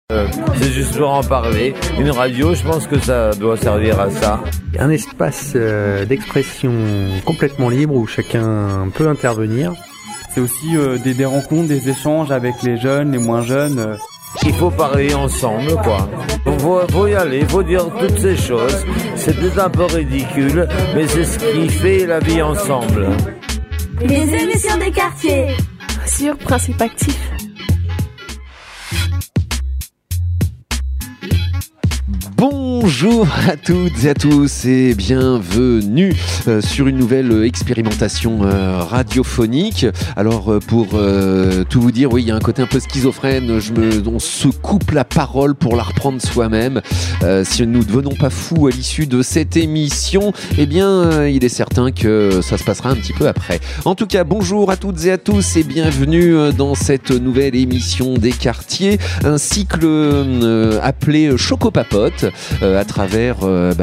C'est juste pour en parler. Une radio, je pense que ça doit servir à ça. Un espace d'expression complètement libre où chacun peut intervenir. C'est aussi des rencontres, des échanges avec les jeunes, les moins jeunes. Il faut parler ensemble, quoi. Faut y aller, faut dire toutes ces choses. C'est peut-être un peu ridicule, mais c'est ce qui fait la vie ensemble. Les émissions des quartiers sur Principe Actif. Bonjour à toutes et à tous et bienvenue sur une nouvelle expérimentation radiophonique. Alors pour tout vous dire, oui, il y a un côté un peu schizophrène, on se coupe la parole pour la reprendre soi-même. Si nous ne devenons pas fous à l'issue de cette émission, eh bien il est certain que ça se passera un petit peu après. En tout cas, bonjour à toutes et à tous et bienvenue dans cette nouvelle émission des quartiers, un cycle appelé Chocopapote. À travers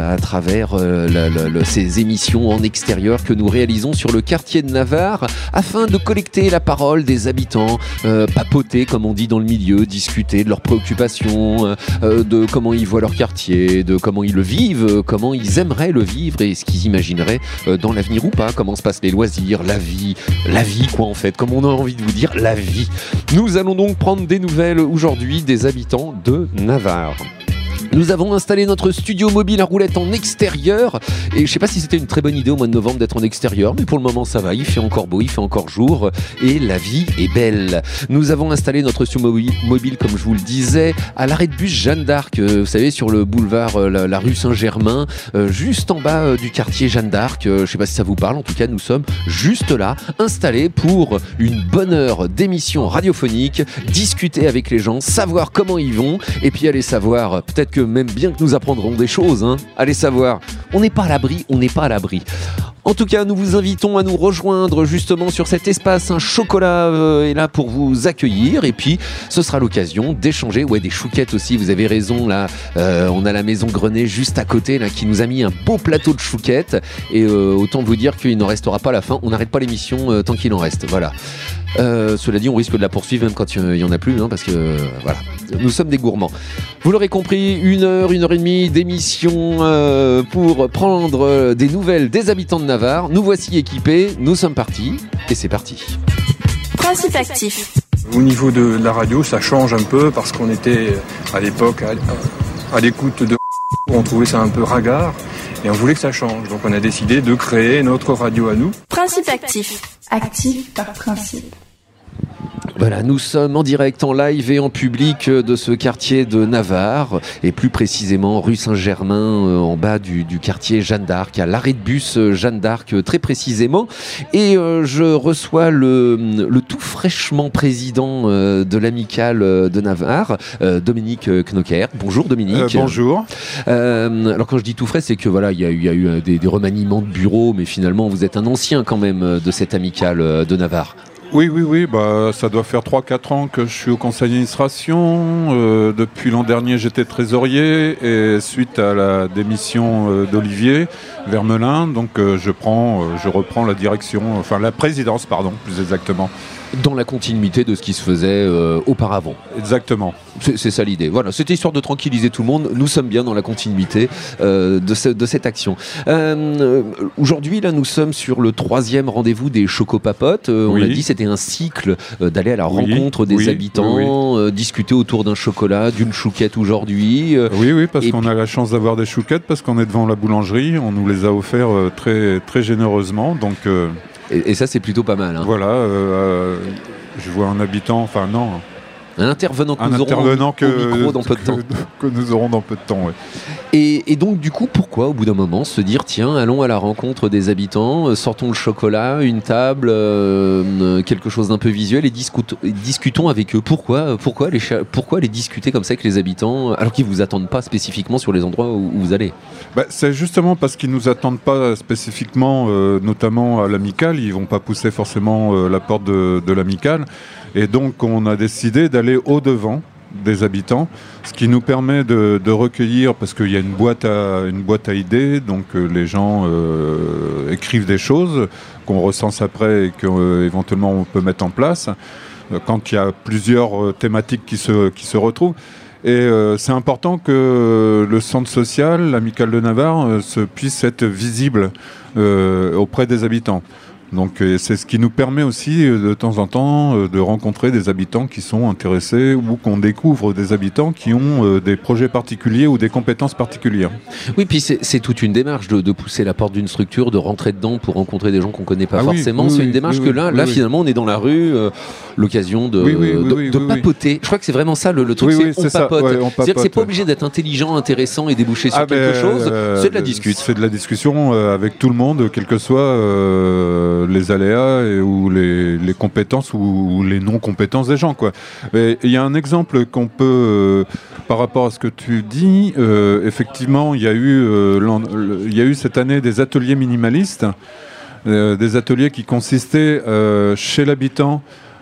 ces émissions en extérieur que nous réalisons sur le quartier de Navarre afin de collecter la parole des habitants, papoter comme on dit dans le milieu, discuter de leurs préoccupations, de comment ils voient leur quartier, de comment ils le vivent, comment ils aimeraient le vivre et ce qu'ils imagineraient dans l'avenir ou pas, comment se passent les loisirs, la vie quoi en fait, comme on a envie de vous dire, la vie. Nous allons donc prendre des nouvelles aujourd'hui des habitants de Navarre. Nous avons installé notre studio mobile à roulettes en extérieur et je sais pas si c'était une très bonne idée au mois de novembre d'être en extérieur, mais pour le moment ça va, il fait encore beau, il fait encore jour et la vie est belle. Nous avons installé notre studio mobile comme je vous le disais à l'arrêt de bus Jeanne d'Arc, vous savez sur le boulevard la rue Saint-Germain, juste en bas du quartier Jeanne d'Arc, je sais pas si ça vous parle, en tout cas nous sommes juste là, installés pour une bonne heure d'émission radiophonique, discuter avec les gens, savoir comment ils vont et puis aller savoir, peut-être que même bien que nous apprendrons des choses, allez savoir, on n'est pas à l'abri. En tout cas, nous vous invitons à nous rejoindre justement sur cet espace. Un chocolat est là pour vous accueillir et puis ce sera l'occasion d'échanger. Ouais, des chouquettes aussi, vous avez raison là. On a la maison Grenet juste à côté là qui nous a mis un beau plateau de chouquettes et autant vous dire qu'il n'en restera pas à la fin. On n'arrête pas l'émission tant qu'il en reste. Voilà. Cela dit, on risque de la poursuivre même quand il y en a plus, parce que voilà, nous sommes des gourmands. Vous l'aurez compris, une heure et demie d'émission pour prendre des nouvelles des habitants de Navarre. Nous voici équipés, nous sommes partis et c'est parti. Principe Actif. Au niveau de la radio, ça change un peu parce qu'on était à l'époque à l'écoute de on trouvait ça un peu ringard et on voulait que ça change. Donc on a décidé de créer notre radio à nous. Principe Actif. Actif par principe. Voilà, nous sommes en direct, en live et en public de ce quartier de Navarre et plus précisément rue Saint-Germain en bas du quartier Jeanne d'Arc, à l'arrêt de bus Jeanne d'Arc très précisément et je reçois le tout fraîchement président de l'amicale de Navarre, Dominique Knocker. Bonjour Dominique. Bonjour. Alors quand je dis tout frais, c'est que voilà, il y a eu des remaniements de bureau, mais finalement vous êtes un ancien quand même de cette amicale de Navarre. Oui, ça doit faire 3-4 ans que je suis au conseil d'administration. Depuis l'an dernier, j'étais trésorier et suite à la démission d'Olivier Vermelin, donc je reprends la direction, la présidence, plus exactement. Dans la continuité de ce qui se faisait auparavant. Exactement. C'est ça l'idée. Voilà, c'était histoire de tranquilliser tout le monde. Nous sommes bien dans la continuité de cette action. Aujourd'hui, là, nous sommes sur le 3e rendez-vous des Chocopapotes. On l'a dit, c'était un cycle d'aller à la rencontre des habitants, discuter autour d'un chocolat, d'une chouquette aujourd'hui. Oui, parce qu'on a la chance d'avoir des chouquettes, parce qu'on est devant la boulangerie. On nous les a offerts très, très généreusement. Donc... Et ça, c'est plutôt pas mal. Voilà, je vois un habitant, un intervenant que nous aurons au micro dans peu de temps. Que nous aurons dans peu de temps, oui. Et donc, du coup, pourquoi, au bout d'un moment, se dire, tiens, allons à la rencontre des habitants, sortons le chocolat, une table, quelque chose d'un peu visuel et discutons avec eux. Pourquoi aller discuter comme ça avec les habitants, alors qu'ils ne vous attendent pas spécifiquement sur les endroits où vous allez ? C'est justement parce qu'ils ne nous attendent pas spécifiquement, notamment à l'amicale. Ils ne vont pas pousser forcément la porte de l'amicale. Et donc, on a décidé d'aller au-devant des habitants, ce qui nous permet de recueillir, parce qu'il y a une boîte à idées, donc les gens écrivent des choses qu'on recense après et qu'éventuellement on peut mettre en place, quand il y a plusieurs thématiques qui se retrouvent. Et c'est important que le centre social, l'Amicale de Navarre, puisse être visible auprès des habitants. Donc c'est ce qui nous permet aussi de temps en temps de rencontrer des habitants qui sont intéressés ou qu'on découvre des habitants qui ont des projets particuliers ou des compétences particulières. Oui, puis c'est toute une démarche de pousser la porte d'une structure, de rentrer dedans pour rencontrer des gens qu'on ne connaît pas forcément. C'est une démarche que là finalement on est dans la rue, l'occasion de papoter. Je crois que c'est vraiment ça le truc, on papote. C'est-à-dire que c'est pas obligé d'être intelligent, intéressant et déboucher sur quelque chose, c'est de la discussion. C'est de la discussion avec tout le monde, quels que soient les aléas ou les compétences ou les non-compétences des gens, quoi. Il y a un exemple qu'on peut, par rapport à ce que tu dis, effectivement, il y a eu cette année des ateliers minimalistes, des ateliers qui consistaient chez l'habitant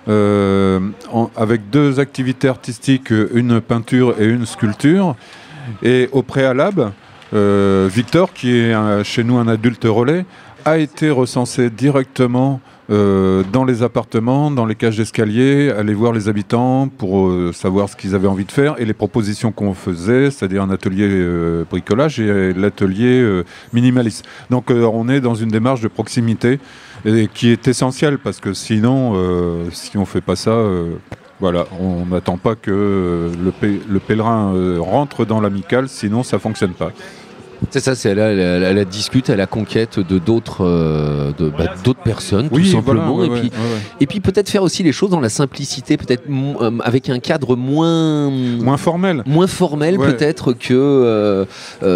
avec 2 activités artistiques, une peinture et une sculpture. Et au préalable, Victor, qui est chez nous un adulte relais, a été recensé directement dans les appartements, dans les cages d'escalier, aller voir les habitants pour savoir ce qu'ils avaient envie de faire et les propositions qu'on faisait, c'est-à-dire un atelier bricolage et l'atelier minimaliste. Donc on est dans une démarche de proximité et qui est essentielle parce que sinon, si on fait pas ça... Voilà, on n'attend pas que le pèlerin rentre dans l'amicale, sinon ça fonctionne pas. C'est ça, c'est elle discute à la conquête de d'autres personnes, tout simplement. Voilà, et puis peut-être faire aussi les choses dans la simplicité, peut-être avec un cadre moins formel, peut-être que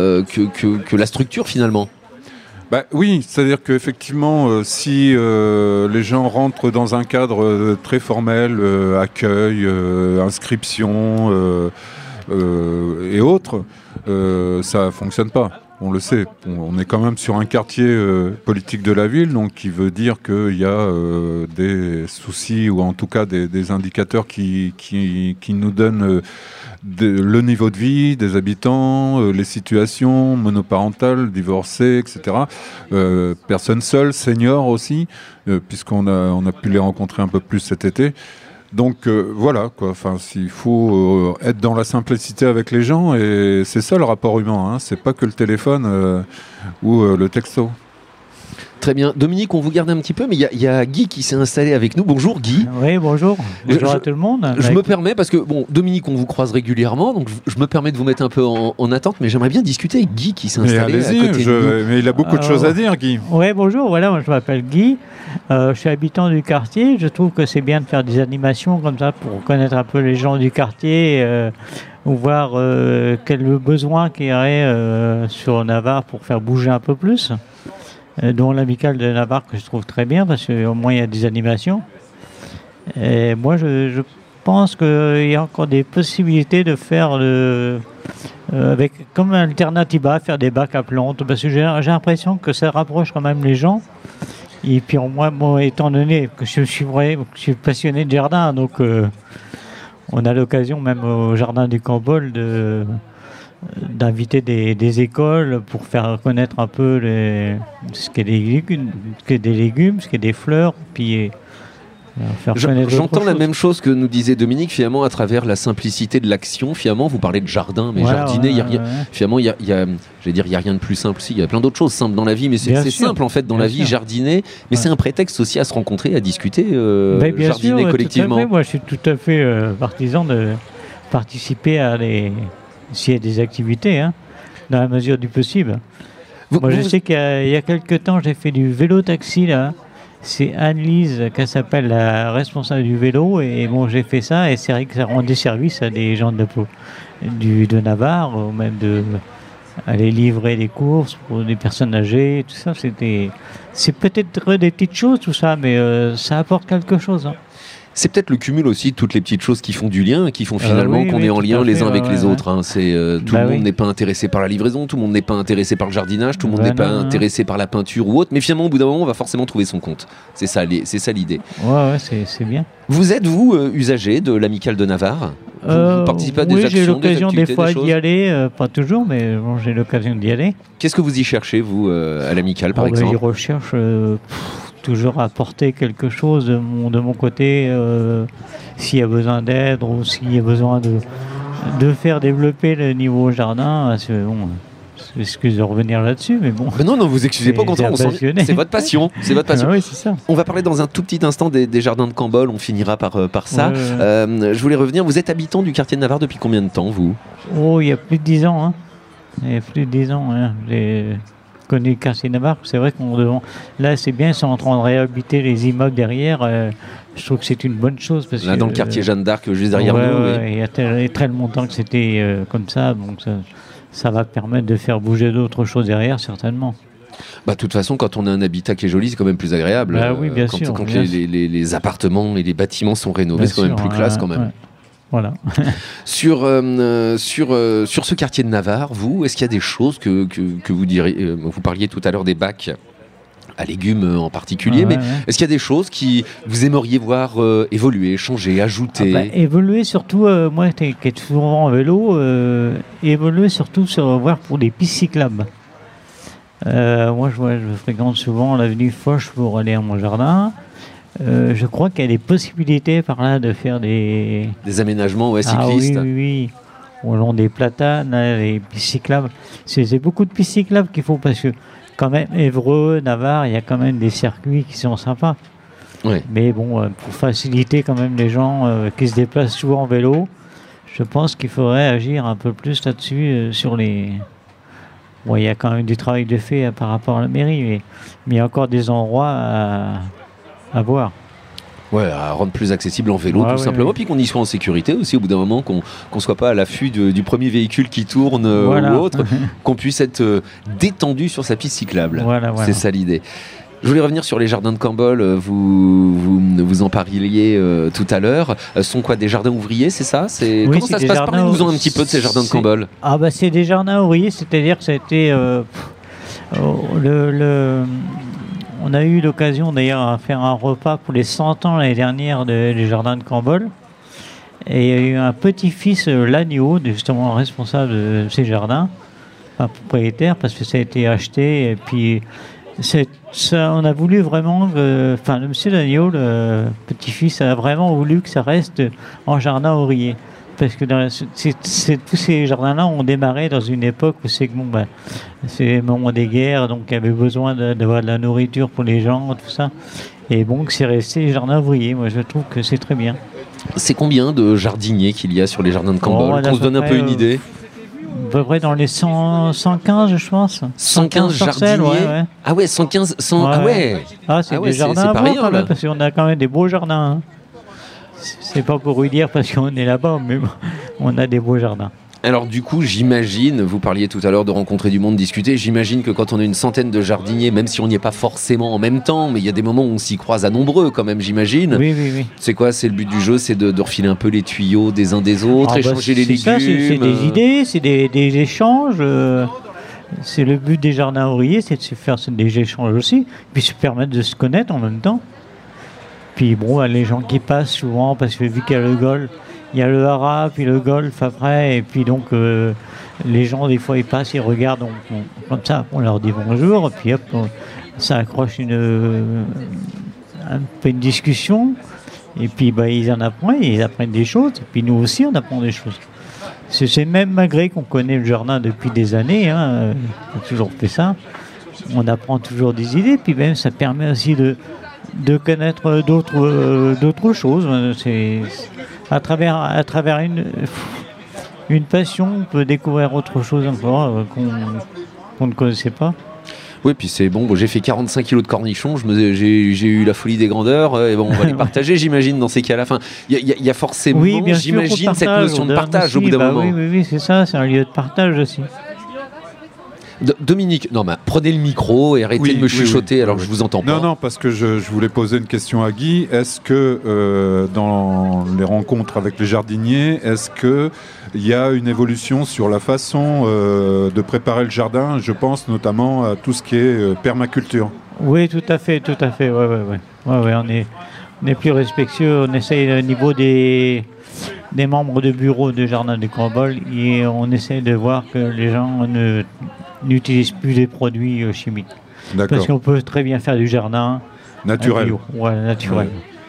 la structure finalement. Oui, c'est-à-dire qu'effectivement, si les gens rentrent dans un cadre très formel, accueil, inscription et autres, ça ne fonctionne pas. On le sait. On est quand même sur un quartier politique de la ville, donc qui veut dire qu'il y a des soucis ou en tout cas des indicateurs qui nous donnent le niveau de vie des habitants, les situations monoparentales, divorcées, etc. Personnes seules, seniors aussi, puisqu'on a pu les rencontrer un peu plus cet été. Donc voilà, quoi. Enfin, il faut être dans la simplicité avec les gens et c'est ça le rapport humain. C'est pas que le téléphone ou le texto. Très bien. Dominique, on vous garde un petit peu, mais il y a Guy qui s'est installé avec nous. Bonjour Guy. Oui, bonjour. Bonjour à tout le monde. Je me permets, parce que Dominique, on vous croise régulièrement, donc je me permets de vous mettre un peu en attente, mais j'aimerais bien discuter avec Guy qui s'est installé à côté de nous. Mais il a beaucoup de choses à dire, Guy. Oui, bonjour. Voilà, moi je m'appelle Guy. Je suis habitant du quartier. Je trouve que c'est bien de faire des animations comme ça pour connaître un peu les gens du quartier, ou voir quel besoin qu'il y aurait sur Navarre pour faire bouger un peu plus. Dont l'Amicale de Navarre que je trouve très bien parce qu'au moins il y a des animations. Et moi je pense qu'il y a encore des possibilités de faire avec comme alternativa, faire des bacs à plantes parce que j'ai l'impression que ça rapproche quand même les gens. Et puis moi étant donné que je suis passionné de jardin, donc on a l'occasion même au jardin du Cambol d'inviter des écoles pour faire connaître un peu ce qu'est des légumes, ce qu'est des fleurs, puis faire connaître. J'entends la même chose que nous disait Dominique, finalement, à travers la simplicité de l'action. Finalement, vous parlez de jardin, mais jardiner, finalement, il y a rien de plus simple. Si, il y a plein d'autres choses simples dans la vie, mais c'est simple en fait dans la vie, jardiner. Mais c'est un prétexte aussi à se rencontrer, à discuter, jardiner collectivement. Tout à fait. Moi, je suis tout à fait partisan de participer s'il y a des activités, dans la mesure du possible. Je sais qu'il y a quelques temps, j'ai fait du vélo-taxi, là. C'est Anne-Lise, qui s'appelle la responsable du vélo, et j'ai fait ça, et c'est vrai que ça rendait service à des gens de Navarre, ou même aller livrer des courses pour des personnes âgées, tout ça. C'est peut-être des petites choses, tout ça, mais ça apporte quelque chose. C'est peut-être le cumul aussi de toutes les petites choses qui font du lien, qui font finalement qu'on est en lien les uns avec les autres. Tout le monde n'est pas intéressé par la livraison, tout le monde n'est pas intéressé par le jardinage, tout le monde n'est pas intéressé par la peinture ou autre, mais finalement au bout d'un moment on va forcément trouver son compte. C'est ça l'idée. Ouais, c'est bien. Vous êtes usager de l'Amicale de Navarre? Vous participez à des actions, j'ai l'occasion des fois d'y aller, pas toujours, mais j'ai l'occasion d'y aller. Qu'est-ce que vous y cherchez, vous, à l'Amicale, par exemple? Je recherche toujours apporter quelque chose de mon côté, s'il y a besoin d'aide ou s'il y a besoin de faire développer le niveau jardin. Excusez de revenir là-dessus, mais bon. Mais non, vous excusez pas, au contraire, c'est votre passion. C'est votre passion. Ah oui, c'est ça. On va parler dans un tout petit instant des jardins de Cambolle, on finira par ça. Ouais. Je voulais revenir, vous êtes habitant du quartier de Navarre depuis combien de temps, vous ? Oh, il y a plus de 10 ans. Hein. Il y a plus de 10 ans. Hein. J'ai connu le quartier de Navarre. C'est vrai là, c'est bien, ils sont en train de réhabiliter les immeubles derrière. Je trouve que c'est une bonne chose. Parce là, dans le quartier Jeanne d'Arc, juste derrière nous. Ouais. Il y a très longtemps que c'était comme ça, donc ça va permettre de faire bouger d'autres choses derrière, certainement. De toute façon, quand on a un habitat qui est joli, c'est quand même plus agréable. Oui, bien sûr. Quand les appartements et les bâtiments sont rénovés, c'est quand même plus classe quand même. Ouais. Voilà. Sur ce quartier de Navarre, est-ce qu'il y a des choses que vous diriez, vous parliez tout à l'heure des bacs à légumes en particulier, mais est-ce qu'il y a des choses qui vous aimeriez voir évoluer, changer, ajouter ? Évoluer surtout, moi qui est souvent en vélo, évoluer surtout voir pour des pistes cyclables. Moi je fréquente souvent l'avenue Foch pour aller à mon jardin. Je crois qu'il y a des possibilités par là de faire des aménagements cyclistes. Ah oui. Au long des platanes, les pistes cyclables. C'est beaucoup de pistes cyclables qu'il faut parce que quand même, Évreux, Navarre, il y a quand même des circuits qui sont sympas. Ouais. Mais bon, pour faciliter quand même les gens qui se déplacent souvent en vélo, je pense qu'il faudrait agir un peu plus là-dessus sur les... Bon, il y a quand même du travail de fait par rapport à la mairie, mais il y a encore des endroits à voir. Ouais, à rendre plus accessible en vélo, tout simplement, puis qu'on y soit en sécurité aussi, au bout d'un moment, qu'on soit pas à l'affût du premier véhicule qui tourne ou autre, qu'on puisse être détendu sur sa piste cyclable. Voilà. C'est ça l'idée. Je voulais revenir sur les jardins de Cambolle, vous en parliez tout à l'heure. Sont quoi, des jardins ouvriers, c'est ça ? Comment ça se passe ? Parlez-nous un petit peu de ces jardins de Cambolle. C'est des jardins ouvriers, c'est-à-dire que ça a été... On a eu l'occasion d'ailleurs à faire un repas pour les 100 ans l'année dernière des jardins de Cambolle. Et il y a eu un petit-fils, Lagneau, justement responsable de ces jardins, propriétaire, parce que ça a été acheté. Et puis, on a voulu vraiment... le monsieur Lagneau, le petit-fils, a vraiment voulu que ça reste en jardin ouvrier. Parce que tous ces jardins-là ont démarré dans une époque où c'est le moment des guerres, donc il y avait besoin d'avoir de la nourriture pour les gens, tout ça. Et donc c'est resté les jardins ouvriers. Moi je trouve que c'est très bien. C'est combien de jardiniers qu'il y a sur les jardins de Cambolle ? Qu'on se donne un peu une idée. À peu près dans les 115, je pense. 115 jardiniers. Ouais. Ah ouais, 115. C'est des jardins à voir, parce qu'on a quand même des beaux jardins. Hein. C'est pas pour lui dire parce qu'on est là-bas, mais on a des beaux jardins. Alors du coup, j'imagine, vous parliez tout à l'heure de rencontrer du monde, discuter, j'imagine que quand on a une centaine de jardiniers, même si on n'y est pas forcément en même temps, mais il y a des moments où on s'y croise à nombreux quand même, j'imagine. Oui. C'est quoi ? C'est le but du jeu, c'est de refiler un peu les tuyaux des uns des autres, échanger les légumes. C'est des idées, c'est des échanges. C'est le but des jardins ouvriers, c'est de se faire des échanges aussi, puis se permettre de se connaître en même temps. Puis bon, les gens qui passent souvent, parce que vu qu'il y a le golf, il y a le haras, puis le golf après, et puis donc les gens des fois ils passent, ils regardent, comme ça, on leur dit bonjour, puis hop, ça accroche un peu une discussion, et puis ils apprennent des choses, et puis nous aussi on apprend des choses. C'est même malgré qu'on connaît le jardin depuis des années, on a toujours fait ça, on apprend toujours des idées, puis même ça permet aussi de connaître d'autres choses. C'est à travers une passion, on peut découvrir autre chose encore qu'on ne connaissait pas. Oui, puis c'est bon, j'ai fait 45 kilos de cornichons, j'ai eu la folie des grandeurs, et on va les partager, j'imagine, dans ces cas-là. Enfin, il y a forcément, j'imagine, cette notion de partage au bout d'un moment. Oui, c'est ça, c'est un lieu de partage aussi. Dominique, prenez le micro et arrêtez de me chuchoter alors que je vous entends pas. Non, parce que je voulais poser une question à Guy. Est-ce que dans les rencontres avec les jardiniers, est-ce qu'il y a une évolution sur la façon de préparer le jardin ? Je pense notamment à tout ce qui est permaculture. Oui, tout à fait. Ouais, on est plus respectueux. On essaye au niveau des membres de bureau de jardin de Cambolle et on essaie de voir que les gens n'utilisent plus des produits chimiques. D'accord. Parce qu'on peut très bien faire du jardin naturel. bio. Ouais, naturel.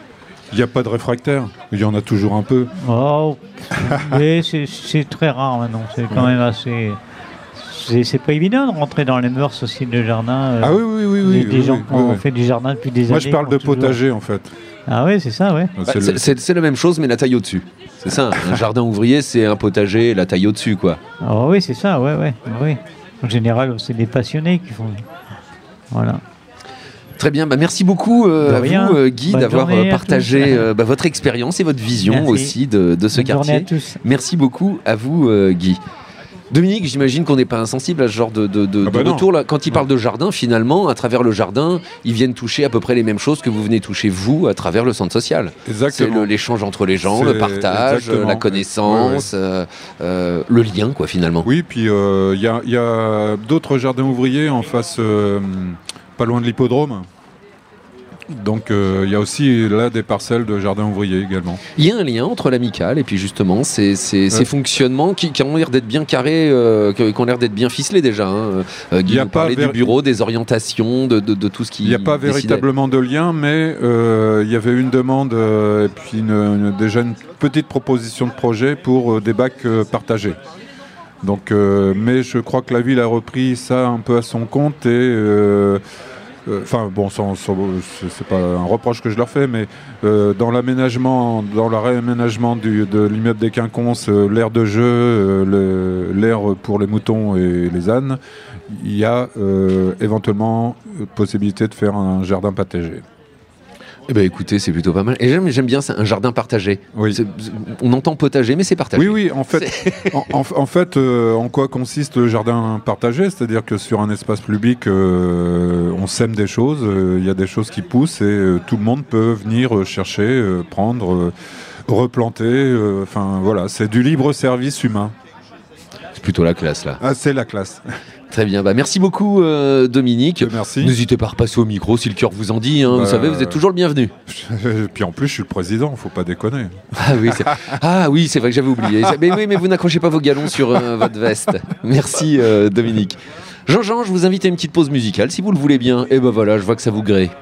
Il n'y a pas de réfractaires. Il y en a toujours un peu. Oh, mais c'est très rare maintenant. C'est quand même assez. C'est pas évident de rentrer dans les mœurs aussi de jardin. Ah oui. Des gens qui ont fait du jardin depuis des années. Moi, je parle de potager, en fait. Ah oui, c'est ça, ouais. C'est la même chose, mais la taille au-dessus. C'est ça, un jardin ouvrier, c'est un potager, la taille au-dessus, quoi. Ah oui, c'est ça, ouais. En général, c'est des passionnés qui font. Voilà. Très bien, merci beaucoup à vous, Guy, d'avoir partagé votre expérience et votre vision aussi de ce quartier. À tous. Merci beaucoup à vous, Guy. Dominique, j'imagine qu'on n'est pas insensible à ce genre de retour. Là. Quand ils parlent de jardin, finalement, à travers le jardin, ils viennent toucher à peu près les mêmes choses que vous venez toucher, vous, à travers le centre social. Exactement. C'est l'échange entre les gens, le partage, la connaissance, le lien, quoi, finalement. Oui, puis il y a d'autres jardins ouvriers en face, pas loin de l'hippodrome. Donc il y a aussi là des parcelles de jardins ouvriers également. Il y a un lien entre l'amicale et puis justement ces fonctionnements qui ont l'air d'être bien carrés, qui ont l'air d'être bien ficelés déjà. Guy nous parlait du bureau, des orientations, de tout ce qui. Il n'y a pas véritablement de lien, mais il y avait une demande et puis déjà une petite proposition de projet pour des bacs partagés. Donc, mais je crois que la ville a repris ça un peu à son compte et. C'est pas un reproche que je leur fais, mais dans le réaménagement de l'immeuble des Quinconces, l'aire de jeu, l'aire pour les moutons et les ânes, il y a éventuellement possibilité de faire un jardin potager. Eh ben écoutez, c'est plutôt pas mal. Et j'aime bien ça, un jardin partagé. Oui. On entend potager, mais c'est partagé. Oui, en fait, en quoi consiste le jardin partagé ? C'est-à-dire que sur un espace public, on sème des choses, il y a des choses qui poussent et tout le monde peut venir chercher, prendre, replanter. Voilà, c'est du libre service humain. C'est plutôt la classe, là. Ah, c'est la classe. Très bien, merci beaucoup Dominique. Merci. N'hésitez pas à repasser au micro si le cœur vous en dit, vous savez, vous êtes toujours le bienvenu. Puis en plus, je suis le président, faut pas déconner. Ah oui, c'est vrai que j'avais oublié. Mais vous n'accrochez pas vos galons sur votre veste. Merci Dominique. Jean-Jean, je vous invite à une petite pause musicale si vous le voulez bien. Et ben voilà, je vois que ça vous grée.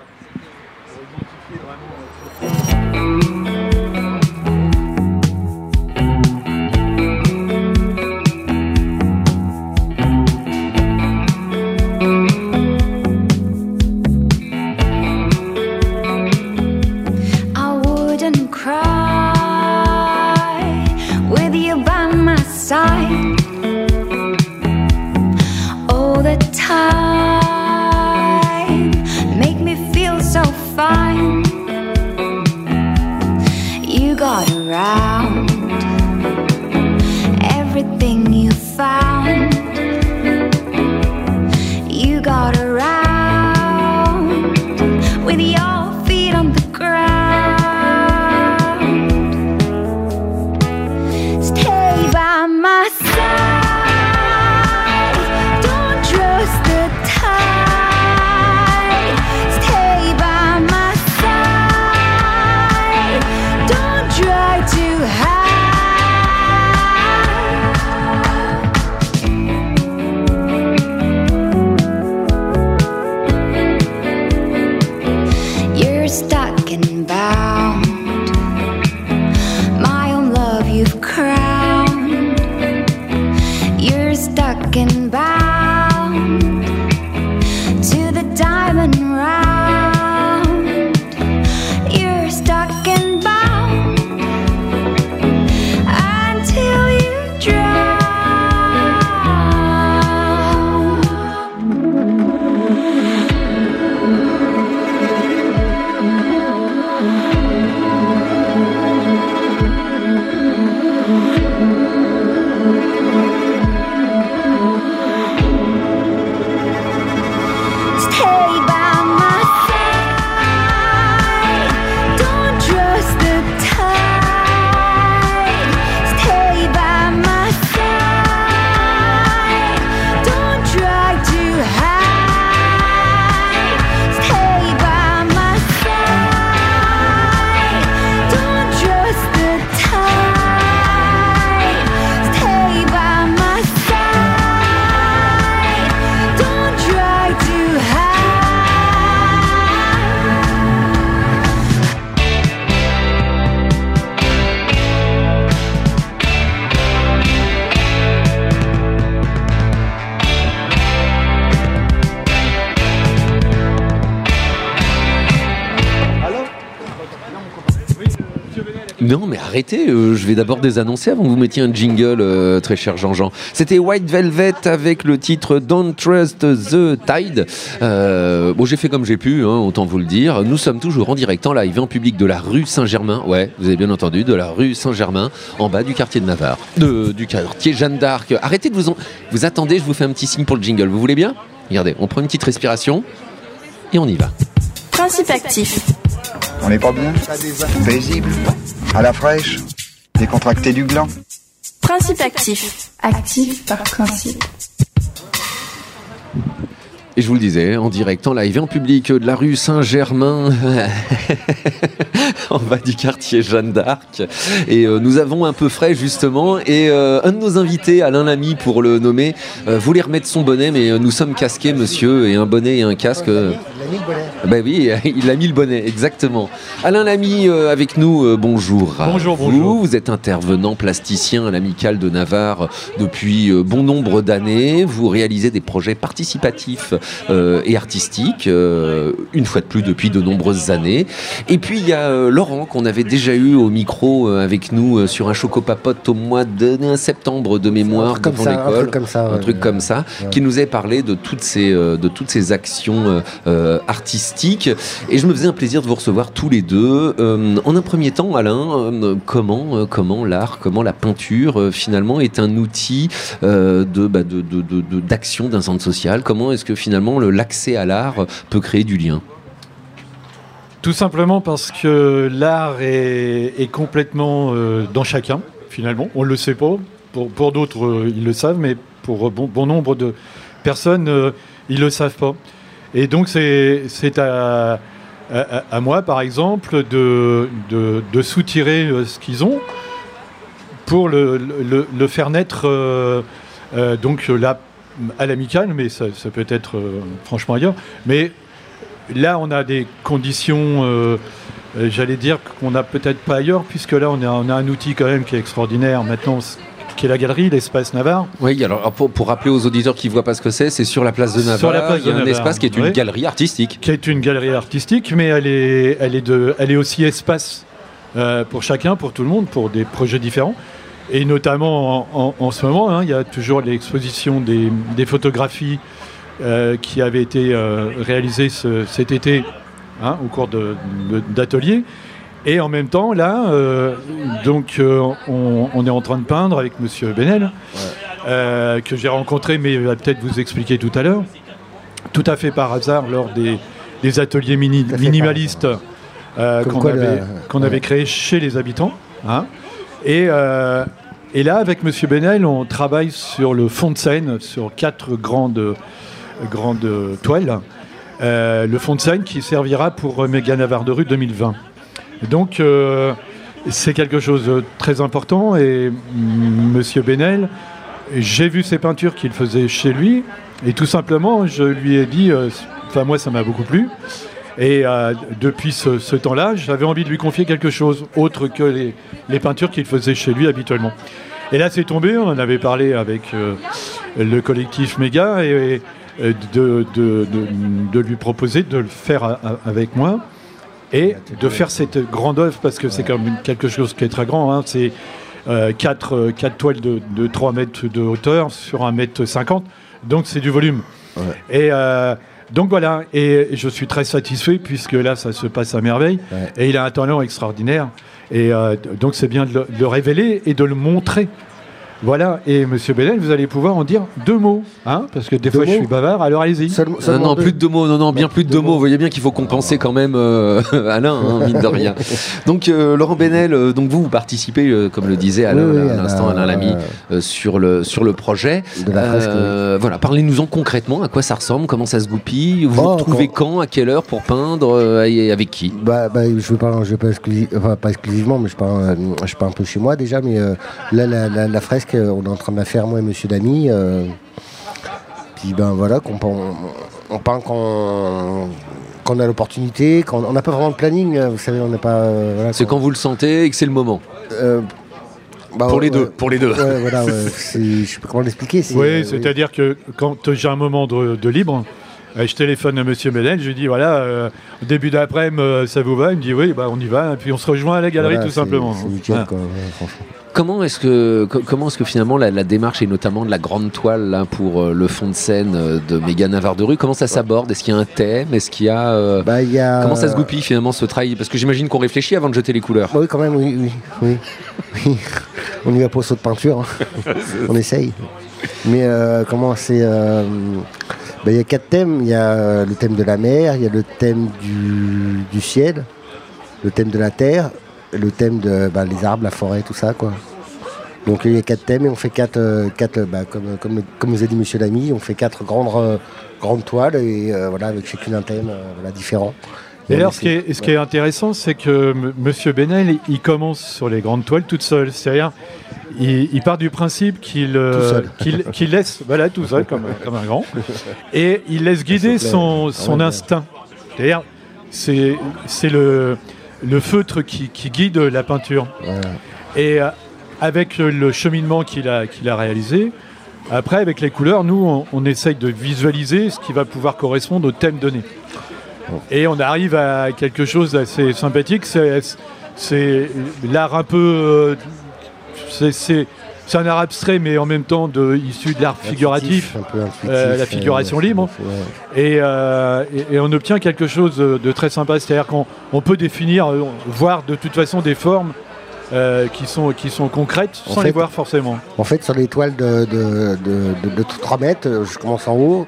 Non, mais arrêtez, je vais d'abord désannoncer avant que vous mettiez un jingle, très cher Jean-Jean. C'était White Velvet avec le titre Don't Trust the Tide. Bon, j'ai fait comme j'ai pu, autant vous le dire. Nous sommes toujours en direct, en live, en public de la rue Saint-Germain. Ouais, vous avez bien entendu, de la rue Saint-Germain, en bas du quartier de Navarre. Du quartier Jeanne d'Arc. Arrêtez de vous attendez, je vous fais un petit signe pour le jingle. Vous voulez bien ? Regardez, on prend une petite respiration et on y va. Principe actif. On n'est pas bien ? Paisible ? À la fraîche ? Décontracté du gland ? Principe actif. Actif par principe. Et je vous le disais, en direct, en live et en public de la rue Saint-Germain, en bas du quartier Jeanne d'Arc. Et nous avons un peu frais, justement. Et un de nos invités, Alain Lamy, pour le nommer, voulait remettre son bonnet, mais nous sommes casqués, monsieur, et un bonnet et un casque. Il a mis le bonnet. Ben oui, il a mis le bonnet, exactement. Alain Lamy, avec nous, bonjour. Bonjour. Vous êtes intervenant plasticien à l'Amicale de Navarre depuis bon nombre d'années. Vous réalisez des projets participatifs et artistique, une fois de plus depuis de nombreuses années. Et puis il y a Laurent qu'on avait déjà eu au micro avec nous sur un chocopapote au mois de septembre de mémoire devant l'école, un truc comme ça, qui nous avait parlé de toutes ces actions artistiques. Et je me faisais un plaisir de vous recevoir tous les deux. En un premier temps, Alain, comment l'art, comment la peinture finalement est un outil d'action d'un centre social. Comment est-ce que finalement l'accès à l'art peut créer du lien ? Tout simplement parce que l'art est complètement dans chacun, finalement. On ne le sait pas. Pour d'autres, ils le savent, mais pour bon nombre de personnes, ils ne le savent pas. Et donc, c'est à moi, par exemple, de soutirer ce qu'ils ont pour le faire naître donc là, à l'Amicale, mais ça peut être franchement ailleurs. Mais là, on a des conditions, j'allais dire, qu'on n'a peut-être pas ailleurs, puisque là, on a un outil quand même qui est extraordinaire maintenant, qui est la galerie, l'espace Navarre. Oui, alors pour rappeler aux auditeurs qui ne voient pas ce que c'est sur la place de Navarre. Sur la place il y a un espace qui est une galerie artistique. Qui est une galerie artistique, mais elle est aussi espace pour chacun, pour tout le monde, pour des projets différents. Et notamment en ce moment, il y a toujours l'exposition des photographies qui avaient été réalisées cet été au cours d'ateliers. Et en même temps, là, on est en train de peindre avec Monsieur Benel, que j'ai rencontré, mais il va peut-être vous expliquer tout à l'heure, tout à fait par hasard lors des ateliers minimalistes qu'on avait créés chez les habitants. Et là, avec Monsieur Benel, on travaille sur le fond de scène, sur 4 grandes toiles. Le fond de scène qui servira pour Méga Navarre de Rue 2020. Donc, c'est quelque chose de très important. Et Monsieur Benel, j'ai vu ces peintures qu'il faisait chez lui. Et tout simplement, je lui ai dit, moi, ça m'a beaucoup plu. Et depuis ce temps-là, j'avais envie de lui confier quelque chose autre que les peintures qu'il faisait chez lui habituellement. Et là, c'est tombé, on en avait parlé avec le collectif Méga et de lui proposer de le faire avec moi et de faire cette grande œuvre, parce que c'est quand même quelque chose qui est très grand. C'est 4 toiles de 3 mètres de hauteur sur 1,50 m, donc c'est du volume. Et donc voilà, et je suis très satisfait puisque là ça se passe à merveille, et il a un talent extraordinaire, et donc c'est bien de le révéler et de le montrer. Voilà, et Monsieur Benel, vous allez pouvoir en dire 2 mots, parce que des fois je suis bavard, alors allez-y. Non, plus de 2 mots, bien plus de 2 mots. Vous voyez bien qu'il faut compenser quand même Alain, mine de rien. Donc Laurent Benel, donc vous participez, comme le disait Alain, à l'instant, Alain Lamy, sur le projet. De la fresque, voilà, parlez-nous-en concrètement, à quoi ça ressemble, comment ça se goupille, vous vous retrouvez quand, à quelle heure pour peindre, et avec qui? Je pas exclusivement, mais je peins un peu chez moi déjà, mais là la fresque, on est en train de la faire, moi et Monsieur Damy. Puis voilà, qu'on peint quand on a l'opportunité, quand on n'a pas vraiment de planning, vous savez, on n'est pas. C'est quand vous le sentez et que c'est le moment. Pour les deux. Ouais, voilà, je sais pas comment l'expliquer. Oui, c'est-à-dire que quand j'ai un moment de libre, Je téléphone à Monsieur Benel, je lui dis voilà, au début d'après-midi, ça vous va? Il me dit oui, on y va, et puis on se rejoint à la galerie tout simplement. C'est nickel, quoi, franchement. Comment est-ce que finalement la démarche, et notamment de la grande toile là, pour le fond de scène de Mégane Navarre de Rue, comment ça s'aborde? Est-ce qu'il y a un thème? Est-ce qu'il y a, comment ça se goupille finalement ce travail? Parce que j'imagine qu'on réfléchit avant de jeter les couleurs. Oui, quand même, oui. On y va pour saut de peinture, hein. On essaye. Mais comment c'est il y a 4 thèmes. Il y a le thème de la mer, il y a le thème du ciel, le thème de la terre, le thème de les arbres, la forêt, tout ça, quoi. Donc il y a 4 thèmes et on fait 4 comme vous a dit Monsieur Lamy, on fait 4 grandes toiles et avec chacune un thème différent. Et alors ce qui est intéressant, c'est que Monsieur Benel, il commence sur les grandes toiles toute seule. C'est-à-dire, il part du principe qu'il laisse, tout seul comme un grand, et il laisse guider son instinct. C'est-à-dire, c'est le feutre qui guide la peinture. Ouais. Et avec le cheminement qu'il a réalisé, après avec les couleurs, nous on essaye de visualiser ce qui va pouvoir correspondre au thème donné. Et on arrive à quelque chose d'assez sympathique. C'est l'art un peu, c'est un art abstrait, mais en même temps issu de l'art figuratif, la figuration libre. Et on obtient quelque chose de très sympa. C'est-à-dire qu'on peut définir, voir de toute façon des formes qui sont concrètes sans les voir forcément. En fait, sur les toiles de 3 mètres, je commence en haut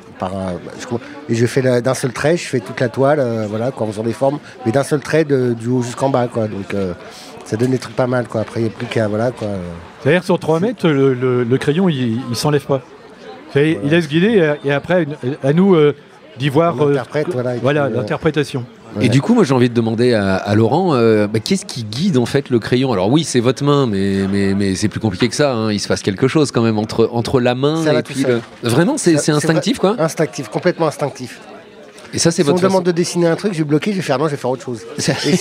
et je fais d'un seul trait, je fais toute la toile, en faisant des formes, mais d'un seul trait du haut jusqu'en bas, quoi. Donc ça donne des trucs pas mal, quoi. Après il n'y a plus qu'à C'est-à-dire que sur 3 mètres, le crayon il s'enlève pas. Il laisse guider et après à nous d'y voir l'interprétation. Et du coup, moi j'ai envie de demander à Laurent, qu'est-ce qui guide en fait le crayon? Alors oui, c'est votre main, mais c'est plus compliqué que ça, hein. Il se passe quelque chose quand même entre la main et puis Vraiment, c'est instinctif, quoi. Instinctif, complètement instinctif. Et ça, c'est si votre on me demande de dessiner un truc, je vais bloquer, je vais faire non, je vais faire autre chose.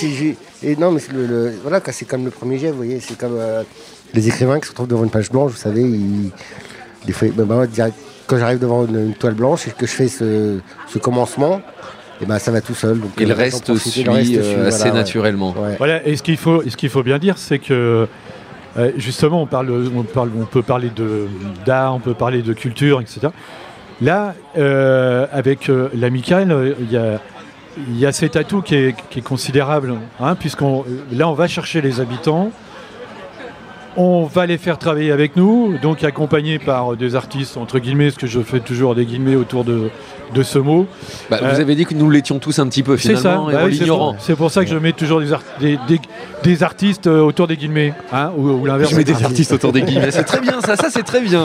Non, mais c'est comme le premier jet, vous voyez, c'est comme les écrivains qui se retrouvent devant une page blanche, vous savez, des fois, quand j'arrive devant une toile blanche et que je fais ce commencement, et ça va tout seul. Donc, et le reste suit assez naturellement. Ouais. Voilà, et ce qu'il faut bien dire, c'est que justement, on peut parler d'art, on peut parler de culture, etc. Là, avec l'Amicale, il y a cet atout qui est considérable, hein, puisqu'on va chercher les habitants. On va les faire travailler avec nous, donc accompagnés par des artistes, entre guillemets, ce que je fais toujours des guillemets autour de ce mot. Vous avez dit que nous l'étions tous un petit peu finalement, c'est ça, en l'ignorant. C'est pour ça que je mets toujours des artistes autour des guillemets, hein, ou l'inverse. Je mets des artistes autour des guillemets, c'est très bien ça c'est très bien.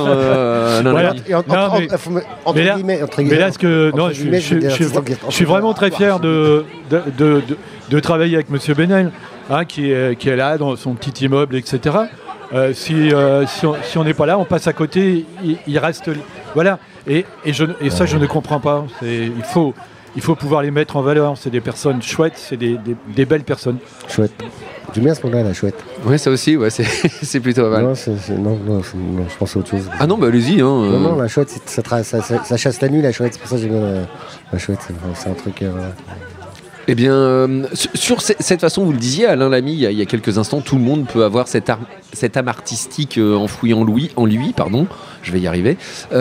Mais là, je suis vraiment très fier de travailler avec Monsieur Benel, hein, qui est là dans son petit immeuble, etc. Si on n'est pas là, on passe à côté, il reste... Voilà, et ça je ne comprends pas. Il faut pouvoir les mettre en valeur. C'est des personnes chouettes, c'est des belles personnes. Chouette. J'aime bien ce mot-là, la chouette. Ouais, ça aussi, c'est plutôt pas mal. Non, je pense à autre chose. Ah non, allez-y. Hein, Non, la chouette, ça chasse la nuit, la chouette. C'est pour ça que j'aime bien la chouette. C'est un truc... Eh bien, sur cette façon, vous le disiez, Alain Lamy, il y a quelques instants, tout le monde peut avoir cette âme artistique enfoui en lui, je vais y arriver.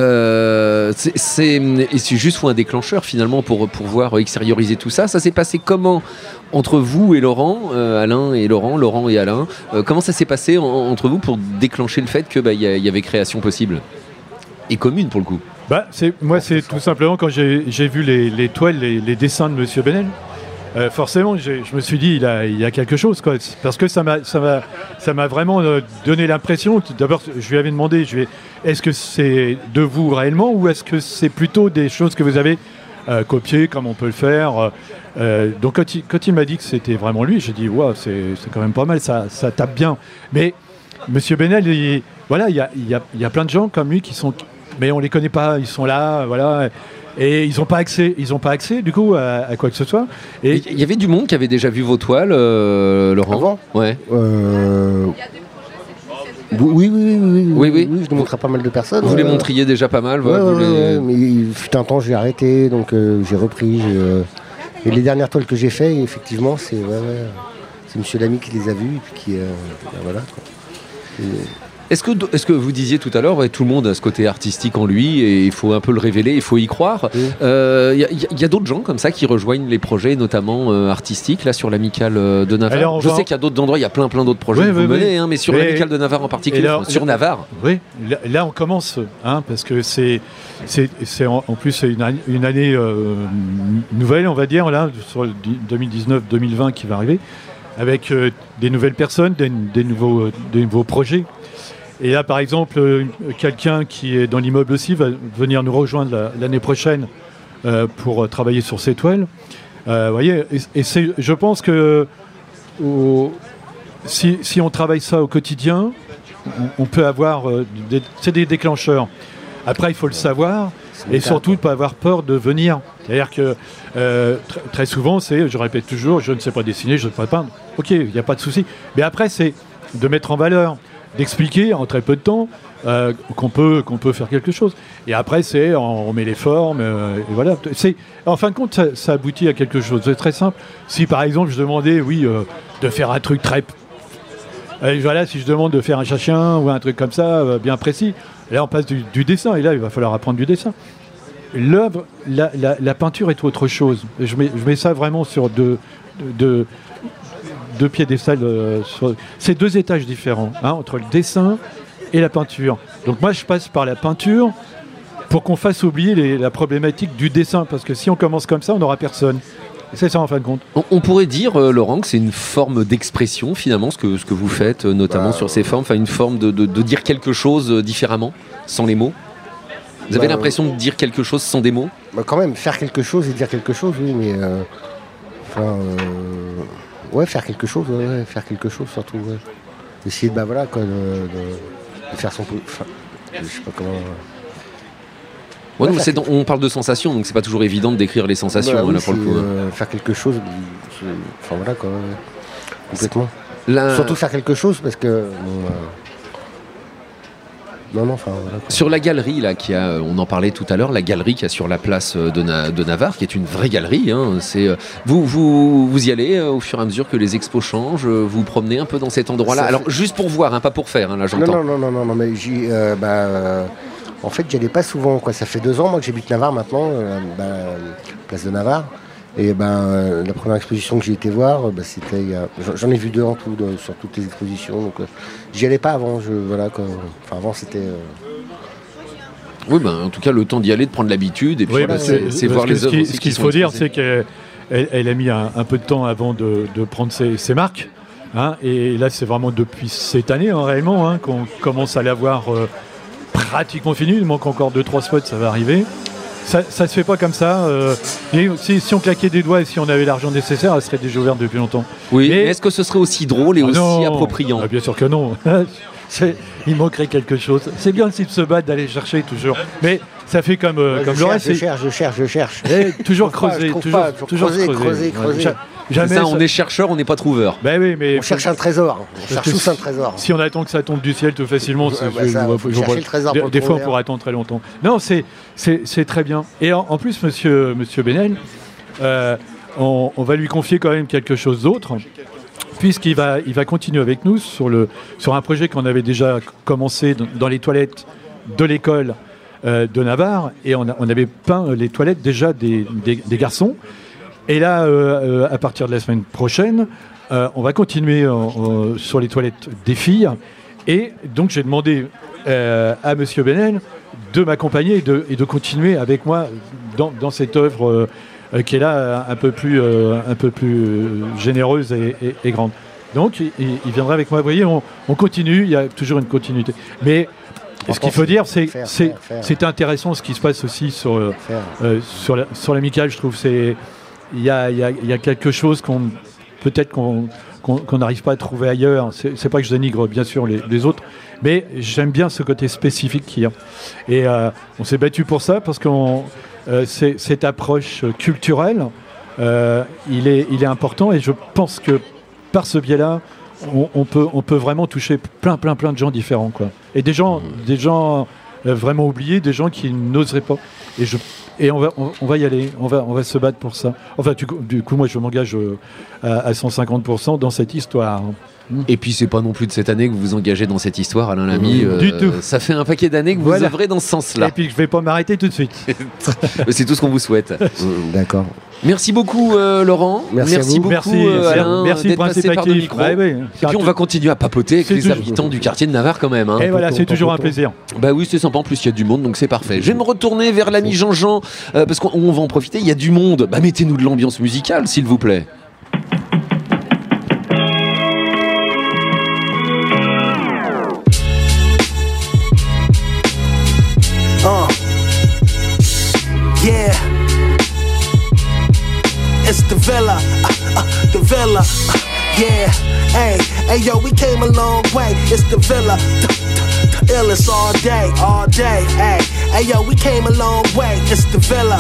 C'est juste un déclencheur finalement pour pouvoir extérioriser tout ça. Ça s'est passé comment entre vous et Laurent, Alain et Laurent et Alain, comment ça s'est passé entre vous pour déclencher le fait que y avait création possible et commune pour le coup? C'est tout simplement quand j'ai vu les toiles, les dessins de Monsieur Benel. Forcément, je me suis dit il y a quelque chose, quoi, parce que ça m'a vraiment donné l'impression. D'abord, je lui avais demandé, est-ce que c'est de vous réellement ou est-ce que c'est plutôt des choses que vous avez copiées comme on peut le faire. Donc quand il m'a dit que c'était vraiment lui, j'ai dit waouh, c'est quand même pas mal, ça tape bien. Mais Monsieur Benel, il y a plein de gens comme lui qui sont, mais on les connaît pas, ils sont là, voilà. Et ils n'ont pas accès du coup à quoi que ce soit. Et il y avait du monde qui avait déjà vu vos toiles, Laurent. Avant ouais. Oui, Oui. je le montre à pas mal de personnes. Vous les montriez déjà pas mal. Mais il fut un temps, j'ai arrêté, donc j'ai repris. Et les dernières toiles que j'ai fait, effectivement, c'est Monsieur Lamy qui les a vues, et puis qui... voilà, quoi. Est-ce que vous disiez tout à l'heure, tout le monde a ce côté artistique en lui et il faut un peu le révéler, il faut y croire. Il y a d'autres gens comme ça qui rejoignent les projets, notamment artistiques, là sur l'Amicale de Navarre. Alors, je sais qu'il y a d'autres endroits, il y a plein d'autres projets que vous menez, mais sur l'Amicale de Navarre en particulier, sur Navarre. Oui, là on commence, parce que c'est en plus c'est une année nouvelle, on va dire, là, sur 2019-2020 qui va arriver, avec des nouvelles personnes, des nouveaux projets. Et là, par exemple, quelqu'un qui est dans l'immeuble aussi va venir nous rejoindre l'année prochaine pour travailler sur ces toiles. Voyez, et je pense que si on travaille ça au quotidien, on peut avoir des déclencheurs. Après, il faut le savoir et surtout ne pas avoir peur de venir. C'est-à-dire que très souvent, je répète toujours, je ne sais pas dessiner, je ne sais pas peindre. Ok, il n'y a pas de souci. Mais après, c'est de mettre en valeur, d'expliquer en très peu de temps qu'on peut faire quelque chose. Et après, on met les formes, et voilà. En fin de compte, ça aboutit à quelque chose. C'est très simple. Si par exemple, je demandais, de faire un truc très... voilà, si je demande de faire un chien ou un truc comme ça, bien précis, là, on passe du dessin. Et là, il va falloir apprendre du dessin. L'œuvre, la peinture est autre chose. Je mets ça vraiment sur deux piédestals. C'est 2 étages différents, entre le dessin et la peinture. Donc moi, je passe par la peinture pour qu'on fasse oublier la problématique du dessin, parce que si on commence comme ça, on n'aura personne. Et c'est ça, en fin de compte. On pourrait dire, Laurent, que c'est une forme d'expression, finalement, ce que vous faites, notamment sur ces formes, une forme de dire quelque chose différemment, sans les mots. Vous avez l'impression de dire quelque chose sans des mots ? Quand même, faire quelque chose et dire quelque chose, oui, mais... faire quelque chose, surtout. Ouais. Essayer de faire son... je sais pas comment... on parle de sensations, donc c'est pas toujours évident de décrire les sensations, là, pour le coup. Faire quelque chose, complètement. Surtout faire quelque chose, parce que... Sur la galerie, là, on en parlait tout à l'heure, la galerie qu'il y a sur la place de Navarre, qui est une vraie galerie. Vous y allez au fur et à mesure que les expos changent, vous vous promenez un peu dans cet endroit-là. Alors, juste pour voir, pas pour faire, là, j'entends. Non, mais en fait, j'y allais pas souvent, quoi. Ça fait 2 ans, moi, que j'habite Navarre maintenant, place de Navarre. Et la première exposition que j'ai été voir, c'était j'en ai vu 2 en tout sur toutes les expositions, donc j'y allais pas avant. Avant c'était. Oui, en tout cas le temps d'y aller, de prendre l'habitude, et puis c'est voir les œuvres. Ce qu'il faut dire, c'est qu'elle a mis un peu de temps avant de prendre ses marques, et là c'est vraiment depuis cette année réellement qu'on commence à l'avoir pratiquement fini. Il manque encore 2-3 spots, ça va arriver. Ça se fait pas comme ça. Et si on claquait des doigts et si on avait l'argent nécessaire, elle serait déjà ouverte depuis longtemps. Oui, mais est-ce que ce serait aussi drôle et aussi appropriant ? Bien sûr que non. Il manquerait quelque chose. C'est bien aussi de se battre, d'aller chercher toujours. Mais ça fait comme le reste. Je cherche. Toujours creuser. Toujours creuser. Jamais ça, on est chercheur, on n'est pas trouveur. Oui, mais on cherche un trésor. On cherche tous un trésor. Si on attend que ça tombe du ciel tout facilement, le trésor des fois on pourra attendre très longtemps. Non, c'est très bien. Et en plus, Monsieur Benel, on va lui confier quand même quelque chose d'autre, puisqu'il va continuer avec nous sur un projet qu'on avait déjà commencé dans les toilettes de l'école de Navarre, et on avait peint les toilettes déjà des garçons. Et là, à partir de la semaine prochaine, on va continuer sur les toilettes des filles. Et donc, j'ai demandé à Monsieur Benel de m'accompagner et de continuer avec moi dans cette œuvre qui est là un peu plus généreuse et grande. Donc, il viendra avec moi. Vous voyez, on continue, il y a toujours une continuité. Mais ce qu'il faut dire, c'est intéressant ce qui se passe aussi sur l'Amicale, je trouve. Il y a quelque chose qu'on n'arrive pas à trouver ailleurs. C'est pas que je dénigre bien sûr les autres, mais j'aime bien ce côté spécifique qu'il y a. Et on s'est battu pour ça parce que cette approche culturelle, il est important, et je pense que par ce biais-là, on peut vraiment toucher plein de gens différents, quoi. Et des gens vraiment oubliés, des gens qui n'oseraient pas. Et on va y aller, on va se battre pour ça. Enfin, du coup, moi, je m'engage à 150% dans cette histoire. Et puis c'est pas non plus de cette année que vous vous engagez dans cette histoire, Alain Lamy. Du tout. Ça fait un paquet d'années que vous œuvrez dans ce sens-là. Et puis je vais pas m'arrêter tout de suite. C'est tout ce qu'on vous souhaite. D'accord. Merci beaucoup Laurent. Merci beaucoup Alain. Merci d'être passé par le micro. Ouais. Et puis on va continuer à papoter avec les habitants du quartier de Navarre quand même. Hein. Et voilà, c'est toujours un plaisir. Bah oui, c'est sympa. En plus, il y a du monde, donc c'est parfait. Je vais me retourner vers l'ami Jean-Jean parce qu'on va en profiter. Il y a du monde. Bah mettez-nous de l'ambiance musicale, s'il vous plaît. Yeah, it's the villa, yeah, hey, yo, we came a long way, it's the villa, the illest all day, hey, yo, we came a long way, it's the villa,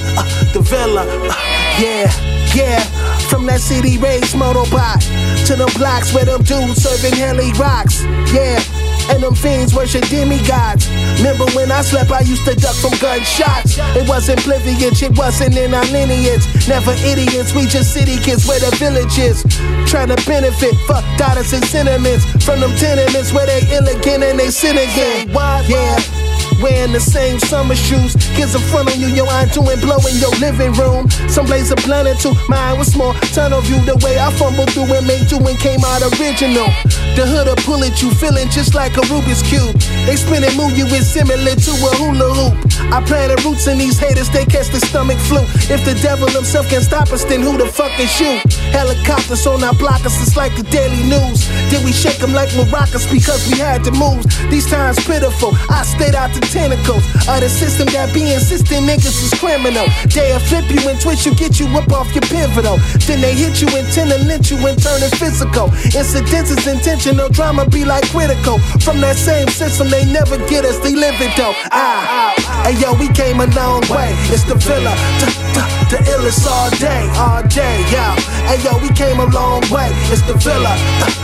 yeah, from that city race motorbike, to them blocks where them dudes serving heli rocks, yeah. And them fiends worship demigods. Remember when I slept, I used to duck from gunshots. It wasn't oblivious, it wasn't in our lineage. Never idiots, we just city kids where the village is. Trying to benefit, fuck dollars and sentiments. From them tenements where they ill again and they sin again. Yeah, wearing the same summer shoes. Kids in front of you, your eye doing blow in your living room. Some blaze a blunt or two, mine was small. Tunnel view the way I fumbled through and made do and came out original. The hood'll pull at you, feeling just like a Rubik's Cube. They spin and move you, it's similar to a hula hoop. I planted roots in these haters, they catch the stomach flu. If the devil himself can stop us, then who the fuck is you? Helicopters on our blockers, it's like the daily news. Did we shake them like maracas because we had to move? These times pitiful, I stayed out the tentacles of the system that be insisting niggas is criminal. They'll flip you and twist you, get you up off your pivotal. Then they hit you, intend to lynch you and turn it physical. Incidents is intentional, drama be like critical. From that same system, they never get us, they live it though. Hey yo, we came a long way. It's the villa, the illest all day, yo. Hey yo, we came a long way. It's the villa,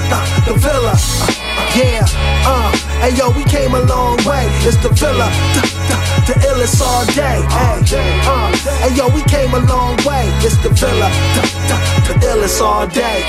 yeah. Hey yo, we came a long way. It's the villa, the illest all day. Hey yo, we came a long way. It's the villa, the illest all day.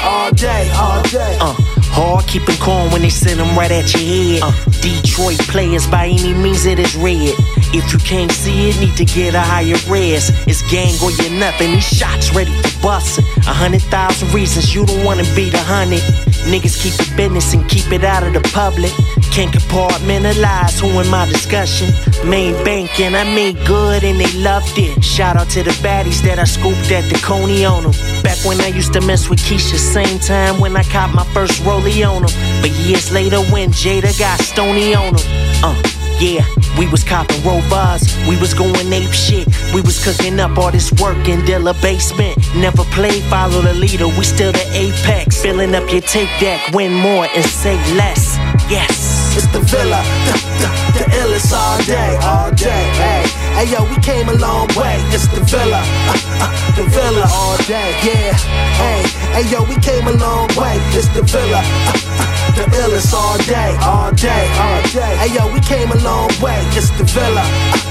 Hard, keep them calm when they send them right at your head. Detroit players by any means it is red. If you can't see it, need to get a higher res. It's gang or you're nothing. These shots ready for bustin'. 100,000 reasons you don't wanna be the 100. Niggas keep the business and keep it out of the public. Can't compartmentalize who in my discussion. Main banking, I made good and they loved it. Shout out to the baddies that I scooped at the Coney on them. Back when I used to mess with Keisha, same time when I caught my first rollie on them. But years later when Jada got Stoney on them. Yeah, we was copping Rovers, we was going ape shit. We was cooking up all this work in Dilla basement. Never played, follow the leader, we still the apex. Filling up your tape deck, win more and say less. Yes, it's the villa, the illest all day, hey yo, we came a long way. It's the villa, all day, yeah. Hey yo, we came a long way. It's the villa, the illest all day, Hey yo, we came a long way. It's the villa,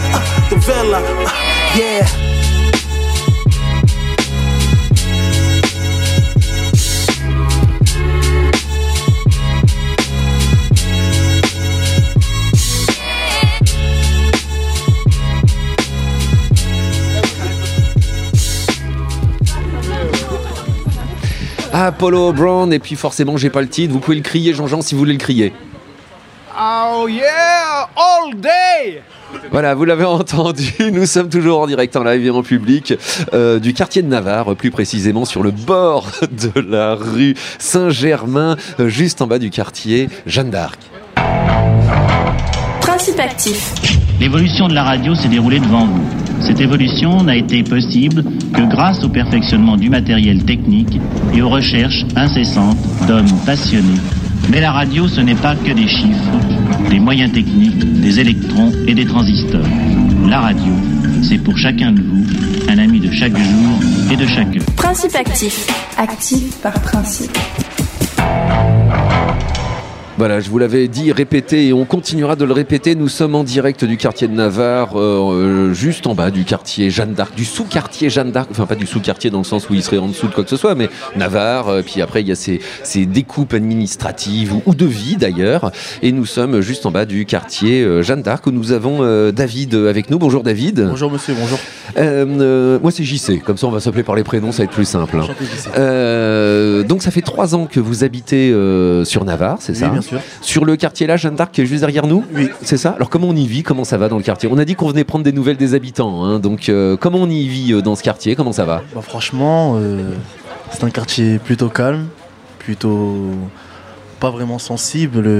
yeah. Apollo Brown, et puis forcément j'ai pas le titre, vous pouvez le crier Jean-Jean si vous voulez le crier. Oh yeah, all day. Voilà, vous l'avez entendu, nous sommes toujours en direct en live et en public du quartier de Navarre, plus précisément sur le bord de la rue Saint-Germain, juste en bas du quartier Jeanne d'Arc. Principe actif. L'évolution de la radio s'est déroulée devant vous. Cette évolution n'a été possible que grâce au perfectionnement du matériel technique et aux recherches incessantes d'hommes passionnés. Mais la radio, ce n'est pas que des chiffres, des moyens techniques, des électrons et des transistors. La radio, c'est pour chacun de vous un ami de chaque jour et de chaque heure. Principe actif. Actif par principe. Voilà, je vous l'avais dit, répété, et on continuera de le répéter. Nous sommes en direct du quartier de Navarre, juste en bas du quartier Jeanne d'Arc, du sous-quartier Jeanne d'Arc, enfin pas du sous-quartier dans le sens où il serait en dessous de quoi que ce soit, mais Navarre, puis après il y a ces découpes administratives ou de vie d'ailleurs, et nous sommes juste en bas du quartier Jeanne d'Arc où nous avons David avec nous. Bonjour David. Bonjour monsieur, bonjour. Moi c'est JC, comme ça on va s'appeler par les prénoms, ça va être plus simple. Donc ça fait 3 ans que vous habitez sur Navarre, c'est ça? Oui, bien sûr. Sur le quartier là, Jeanne d'Arc, qui est juste derrière nous? Oui. C'est ça? Alors comment on y vit? Comment ça va dans le quartier? On a dit qu'on venait prendre des nouvelles des habitants, hein, donc comment on y vit dans ce quartier? Comment ça va? Bah, franchement, c'est un quartier plutôt calme, plutôt pas vraiment sensible.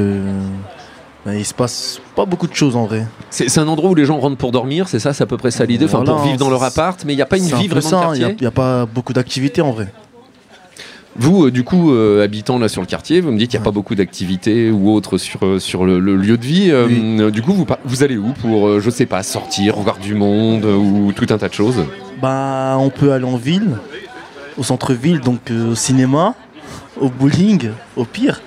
Il se passe pas beaucoup de choses en vrai. C'est un endroit où les gens rentrent pour dormir, c'est ça? C'est à peu près ça l'idée? Enfin, pour vivre dans leur appart, mais il n'y a pas une vie vraiment dans le quartier? Il n'y a pas beaucoup d'activités en vrai. Vous, du coup, habitant là sur le quartier, vous me dites qu'il n'y a pas beaucoup d'activités ou autres sur le lieu de vie. Oui. Du coup, vous allez où pour, je sais pas, sortir, voir du monde ou tout un tas de choses? Bah, on peut aller en ville, au centre-ville, donc au cinéma, au bowling, au pire.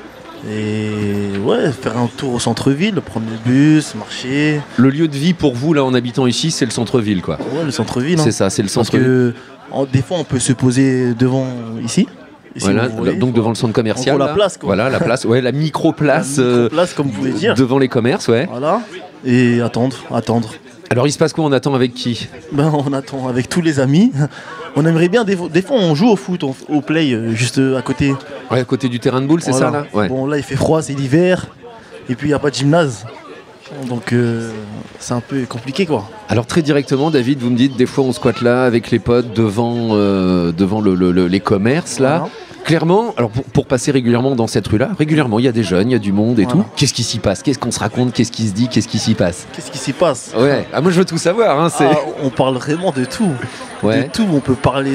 Et ouais, faire un tour au centre-ville, prendre le bus, marcher. Le lieu de vie pour vous, là, en habitant ici, c'est le centre-ville, quoi? Ouais, le centre-ville. C'est ça, c'est le centre-ville. Parce que des fois, on peut se poser devant ici. Voilà, donc devant le centre commercial. La place, quoi. Voilà, la place, ouais, la micro-place. La micro-place, comme vous pouvez dire. Devant les commerces, ouais. Voilà. Et attendre. Alors, il se passe quoi? On attend avec qui? Ben, on attend avec tous les amis. On aimerait bien, des fois, on joue au foot, au play, juste à côté. Ouais, à côté du terrain de boule, c'est ça, là? Ouais. Bon, là, il fait froid, c'est l'hiver. Et puis, il n'y a pas de gymnase. Donc c'est un peu compliqué, quoi. Alors très directement, David, vous me dites des fois on squatte là avec les potes devant les commerces là. Voilà. Clairement, alors pour passer régulièrement dans cette rue-là, régulièrement il y a des jeunes, il y a du monde et tout. Qu'est-ce qui s'y passe? Qu'est-ce qu'on se raconte? Qu'est-ce qui se dit? Qu'est-ce qui s'y passe? Qu'est-ce qui s'y passe? Ouais. Ah moi je veux tout savoir. Hein, on parle vraiment de tout. Ouais. De tout. On peut parler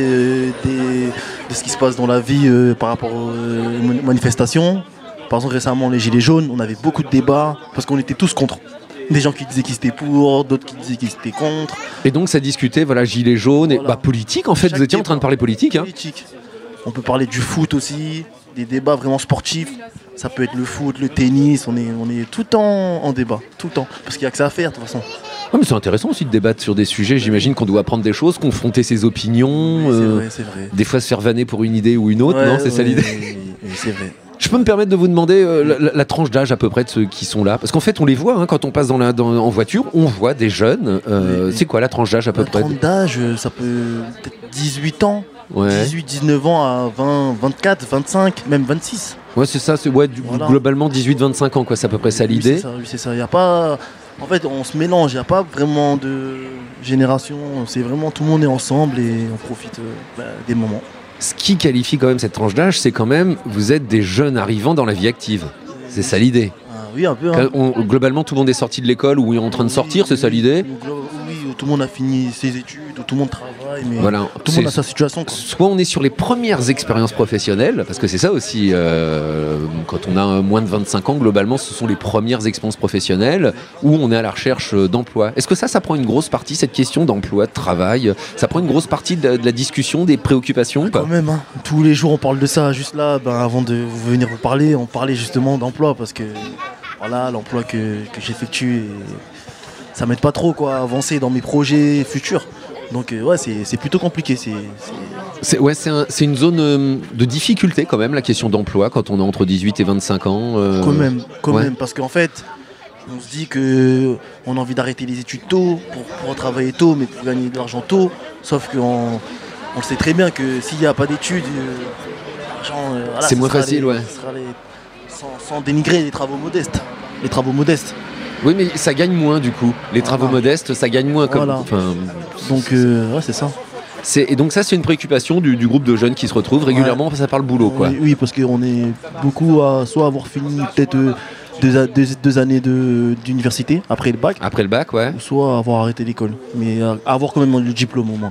de ce qui se passe dans la vie par rapport aux manifestations. Par exemple, récemment, les Gilets jaunes, on avait beaucoup de débats parce qu'on était tous contre. Des gens qui disaient qu'ils étaient pour, d'autres qui disaient qu'ils étaient contre. Et donc, ça discutait, voilà, Gilets jaunes, et politique, en fait. Vous étiez en train de parler politique. Politique. On peut parler du foot aussi, des débats vraiment sportifs. Ça peut être le foot, le tennis, on est tout le temps en débat, tout le temps. Parce qu'il n'y a que ça à faire, de toute façon. Ouais, mais c'est intéressant aussi de débattre sur des sujets. J'imagine qu'on doit apprendre des choses, confronter ses opinions. Oui, c'est vrai. Des fois, se faire vanner pour une idée ou une autre, non? C'est ça l'idée? Oui, c'est vrai. Je peux me permettre de vous demander la tranche d'âge à peu près de ceux qui sont là? Parce qu'en fait, on les voit hein, quand on passe en voiture, on voit des jeunes. C'est quoi la tranche d'âge à peu près? La tranche d'âge, ça peut peut-être 18 ans, ouais. 18, 19 ans à 20, 24, 25, même 26. Ouais, c'est ça, voilà. Globalement 18-25 ans, quoi, c'est à peu près ça l'idée. Oui, c'est ça. Il y a pas... En fait, on se mélange, il n'y a pas vraiment de génération, c'est vraiment tout le monde est ensemble et on profite des moments. Ce qui qualifie quand même cette tranche d'âge, c'est quand même, vous êtes des jeunes arrivants dans la vie active. C'est ça l'idée. Oui, un peu. Hein. Globalement, tout le monde est sorti de l'école ou est en train de sortir, c'est ça l'idée? Oui, tout le monde a fini ses études, tout le monde travaille, mais voilà, tout le monde a sa situation. Quoi. Soit on est sur les premières expériences professionnelles, parce que c'est ça aussi, quand on a moins de 25 ans, globalement, ce sont les premières expériences professionnelles où on est à la recherche d'emploi. Est-ce que ça prend une grosse partie, cette question d'emploi, de travail? Ça prend une grosse partie de la discussion, des préoccupations? Quand même, hein. Tous les jours on parle de ça. Juste là, avant de venir vous parler, on parlait justement d'emploi, parce que voilà, l'emploi que j'effectue, ça m'aide pas trop quoi, à avancer dans mes projets futurs. Donc ouais, c'est plutôt compliqué. C'est une zone de difficulté quand même, la question d'emploi, quand on est entre 18 et 25 ans. Quand même, parce qu'en fait, on se dit qu'on a envie d'arrêter les études tôt, pour travailler tôt, mais pour gagner de l'argent tôt. Sauf qu'on le sait très bien que s'il n'y a pas d'études, l'argent... voilà, c'est moins facile, ouais. Sans dénigrer les travaux modestes. Oui, mais ça gagne moins du coup. Les travaux modestes, ça gagne moins. Voilà. Donc, ouais, c'est ça. Et donc ça, c'est une préoccupation du groupe de jeunes qui se retrouvent régulièrement, ça parle boulot, quoi. Oui, parce qu'on est beaucoup à soit avoir fini peut-être 2 années d'université après le bac. Après le bac, ouais. Soit avoir arrêté l'école. Mais avoir quand même le diplôme au moins.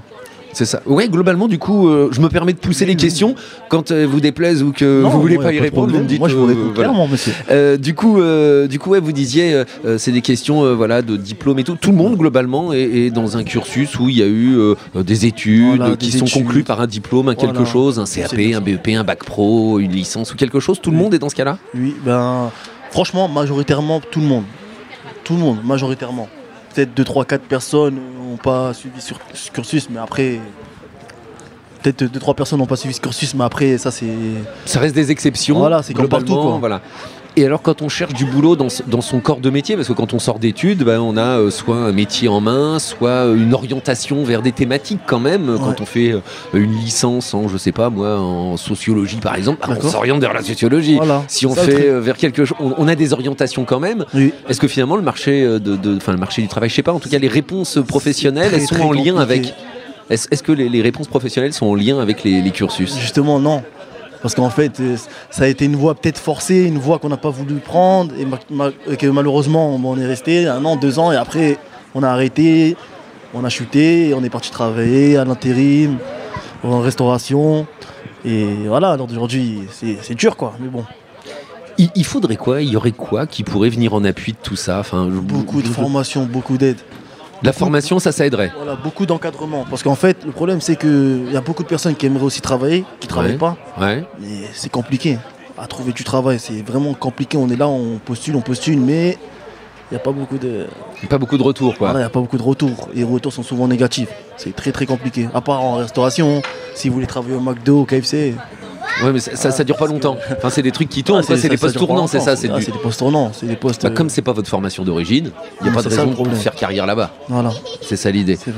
C'est ça. Ouais, globalement, du coup, je me permets de pousser les questions quand vous déplaise ou que vous voulez pas y répondre. Vous me dites. Moi, je vous réponds clairement, monsieur. Du coup, ouais, vous disiez, c'est des questions, voilà, de diplôme et tout. Tout le monde, globalement, est dans un cursus où il y a eu des études qui sont conclues par un diplôme, quelque chose, un CAP, un BEP, un bac pro, une licence ou quelque chose. Tout le monde est dans ce cas-là. Oui, ben, franchement, majoritairement, tout le monde. Tout le monde, majoritairement. Peut-être 2, 3, 4 personnes n'ont pas suivi ce cursus, mais après. Peut-être 2, 3 personnes n'ont pas suivi ce cursus, mais après, ça c'est. Ça reste des exceptions. Voilà, c'est comme partout, quoi. Voilà. Et alors, quand on cherche du boulot dans son corps de métier, parce que quand on sort d'études, ben, on a soit un métier en main, soit une orientation vers des thématiques quand même. Quand on fait une licence en, je sais pas moi, en sociologie par exemple, on s'oriente vers la sociologie. Voilà. Si on fait vers quelque chose, on a des orientations quand même. Oui. Est-ce que finalement le marché le marché du travail, je sais pas, en tout cas les réponses professionnelles, elles sont en lien avec. Est-ce que les réponses professionnelles sont en lien avec les cursus ? Justement, non. Parce qu'en fait, ça a été une voie peut-être forcée, une voie qu'on n'a pas voulu prendre, et que malheureusement, on est resté 1 an, 2 ans, et après, on a arrêté, on a chuté, et on est parti travailler à l'intérim, en restauration. Et voilà, alors aujourd'hui, c'est dur, quoi. Mais bon. Il faudrait quoi ? Il y aurait quoi qui pourrait venir en appui de tout ça ? Beaucoup de formation, beaucoup d'aide. La formation, ça aiderait. Voilà, beaucoup d'encadrement. Parce qu'en fait, le problème, c'est qu'il y a beaucoup de personnes qui aimeraient aussi travailler, qui ne travaillent pas. Ouais. Mais c'est compliqué à trouver du travail. C'est vraiment compliqué. On est là, on postule, mais il n'y a pas beaucoup de... Pas beaucoup de retours, quoi. Voilà, il n'y a pas beaucoup de retours. Et les retours sont souvent négatifs. C'est très, très compliqué. À part en restauration, si vous voulez travailler au McDo, au KFC... Ouais, mais ça dure pas longtemps. Enfin, c'est des trucs qui tournent, c'est des postes tournants, c'est ça. C'est des postes tournants, c'est des postes. Bah, comme c'est pas votre formation d'origine, il n'y a pas de raison de faire carrière là-bas. Voilà. C'est ça l'idée. C'est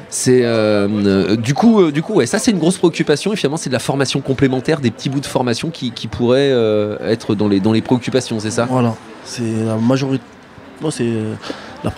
vrai. Du coup, ouais, ça c'est une grosse préoccupation. Et finalement, c'est de la formation complémentaire, des petits bouts de formation qui pourraient être dans les préoccupations, c'est ça ? Voilà. C'est la majorité. Non, c'est la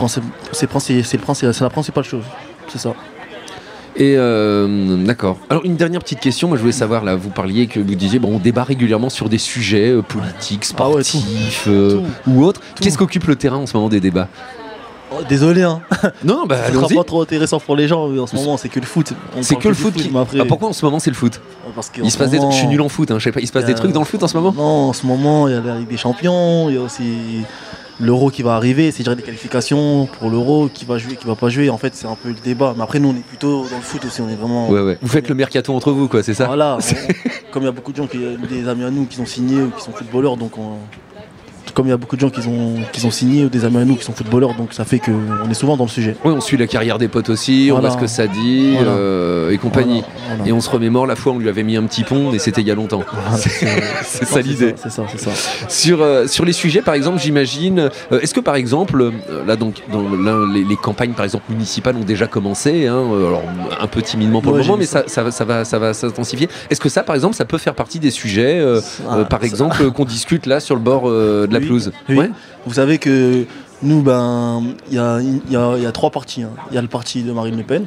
principale chose. C'est ça. Et d'accord. Alors une dernière petite question, moi je voulais savoir là, vous disiez on débat régulièrement sur des sujets politiques, sportifs ou autres. Qu'est-ce qu'occupe le terrain en ce moment des débats ? Désolé hein. Non, bah allons-y. Ce sera pas trop intéressant pour les gens, en ce moment c'est que le foot. C'est que le foot qui... après... pourquoi en ce moment c'est le foot ? Parce il se passe des trucs, je suis nul en foot, je sais pas, il se passe des trucs dans le foot en ce moment ? Non, en ce moment il y a la Ligue des Champions, il y a aussi l'Euro qui va arriver, c'est déjà des qualifications pour l'Euro, qui va jouer, qui va pas jouer. En fait, c'est un peu le débat. Mais après, nous, on est plutôt dans le foot aussi. On est vraiment. Ouais. Vous faites le mercato entre vous, quoi, c'est ça ? Voilà. Comme il y a beaucoup de gens, des amis à nous qui sont signés ou qui sont footballeurs, donc comme il y a beaucoup de gens qui ont signé ou des amis à nous qui sont footballeurs, donc ça fait qu'on est souvent dans le sujet. Oui, on suit la carrière des potes aussi, on voit ce que ça dit et compagnie. Voilà. Et on se remémore la fois où on lui avait mis un petit pont, et c'était il y a longtemps. Voilà, c'est ça l'idée. C'est ça. Sur les sujets, par exemple, j'imagine, est-ce que par exemple, là donc, les campagnes par exemple municipales ont déjà commencé, alors un peu timidement pour le moment, mais ça va s'intensifier. Est-ce que ça, par exemple, ça peut faire partie des sujets, par exemple, qu'on discute là sur le bord de la pelouse. Oui. Ouais. Vous savez que nous, il y a 3 partis. Il y a le parti de Marine Le Pen,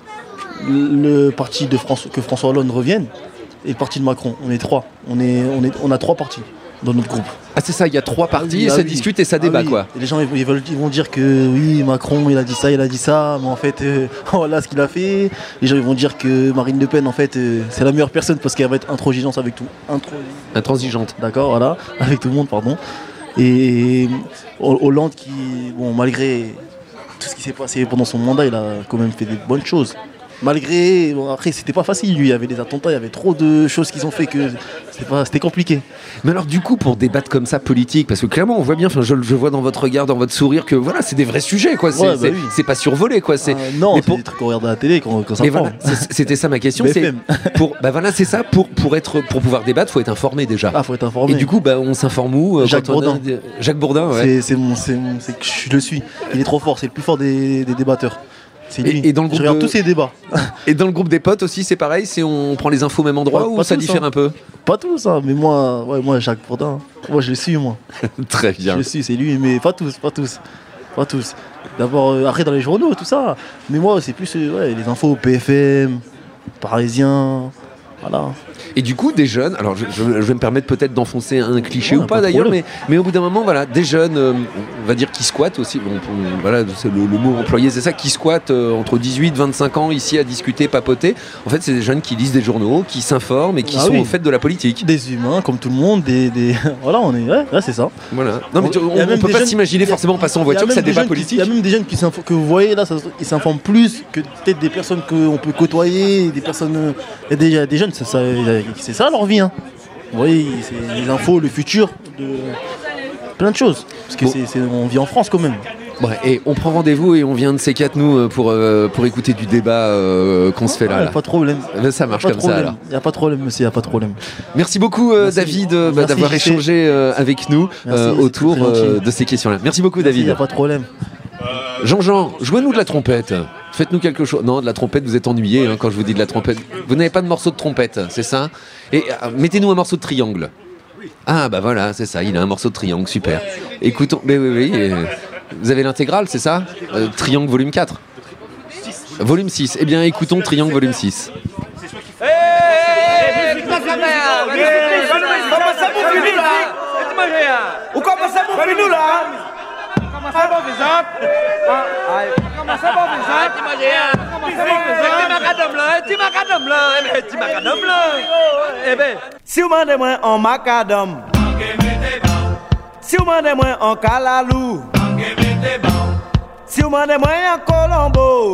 le parti que François Hollande revienne, et le parti de Macron. On est 3. On a 3 partis dans notre groupe. Ah c'est ça, il y a 3 partis, et ça discute et ça débat quoi. Et les gens ils vont dire que oui, Macron il a dit ça, mais en fait voilà ce qu'il a fait. Les gens ils vont dire que Marine Le Pen en fait c'est la meilleure personne parce qu'elle va être intransigeante avec tout. Intransigeante. D'accord, voilà, avec tout le monde, pardon. Et Hollande qui, malgré tout ce qui s'est passé pendant son mandat, il a quand même fait des bonnes choses. Malgré, après c'était pas facile, lui, il y avait des attentats, il y avait trop de choses qu'ils ont fait que c'était compliqué. Mais alors du coup, pour débattre comme ça politique, parce que clairement on voit bien, je vois dans votre regard, dans votre sourire que voilà, c'est des vrais sujets quoi, c'est pas survolé quoi. Non, c'est des trucs qu'on regarde à la télé quand ça prend. Voilà, c'était ça ma question, c'est c'est ça, pour pouvoir débattre, faut être informé déjà. Ah, faut être informé. Et du coup, on s'informe où ? Jacques Bourdin. Jacques Bourdin, ouais. Je le suis. Il est trop fort, c'est le plus fort des débatteurs. C'est lui. Et dans le groupe je regarde tous ces débats. Et dans le groupe des potes aussi, c'est pareil, on prend les infos au même endroit ou ça diffère un peu ? Pas tous, mais moi Jacques Bourdin, moi je le suis moi. Très bien. Je le suis, c'est lui, mais pas tous. D'abord, après dans les journaux, tout ça. Mais moi c'est plus les infos PFM, Parisien, Voilà. Et du coup, des jeunes, alors je vais me permettre peut-être d'enfoncer un cliché ou pas d'ailleurs, mais au bout d'un moment, voilà, des jeunes, on va dire qui squattent aussi, voilà, c'est le mot employé, c'est ça, qui squattent entre 18 et 25 ans ici à discuter, papoter. En fait, c'est des jeunes qui lisent des journaux, qui s'informent et qui sont au fait de la politique. Des humains, comme tout le monde, voilà, on est, ouais, c'est ça. Voilà. Non, mais on ne peut pas s'imaginer forcément en passant en voiture que ça débat politique. Il y a même des jeunes que vous voyez là, ils s'informent plus que peut-être des personnes qu'on peut côtoyer, des personnes. Il y a des jeunes, c'est ça leur vie. Hein. Vous voyez, c'est les infos, le futur, plein de choses. Parce que on vit en France quand même. Ouais, et on prend rendez-vous et on vient de ces quatre nous pour écouter du débat qu'on se fait là. Pas de problème. Ça marche comme ça alors. Il n'y a pas de problème, monsieur, il n'y a pas de problème. Merci beaucoup David d'avoir échangé avec nous autour de ces questions-là. Merci beaucoup David. Il n'y a pas de problème. Jean-Jean, jouez-nous de la trompette. Faites-nous quelque chose. Non, de la trompette, vous êtes ennuyé quand je vous dis de la trompette. Vous n'avez pas de morceau de trompette, c'est ça? Et mettez-nous un morceau de triangle. Ah bah voilà, c'est ça, il a un morceau de triangle, super. Écoutons, mais oui, vous avez l'intégrale, c'est ça? Triangle volume 4. Volume 6. Eh bien, écoutons Triangle volume 6. Si vous mandez moi en macadam, si vous mandez moi en calalou, si vous mandez moi en colombo,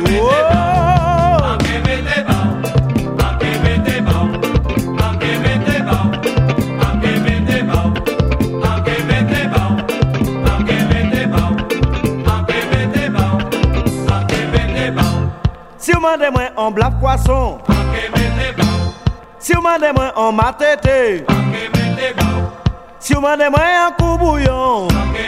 si vous mandez moi en black poisson, si vous mandez moi en matete, si vous mandez moi en coup bouillon,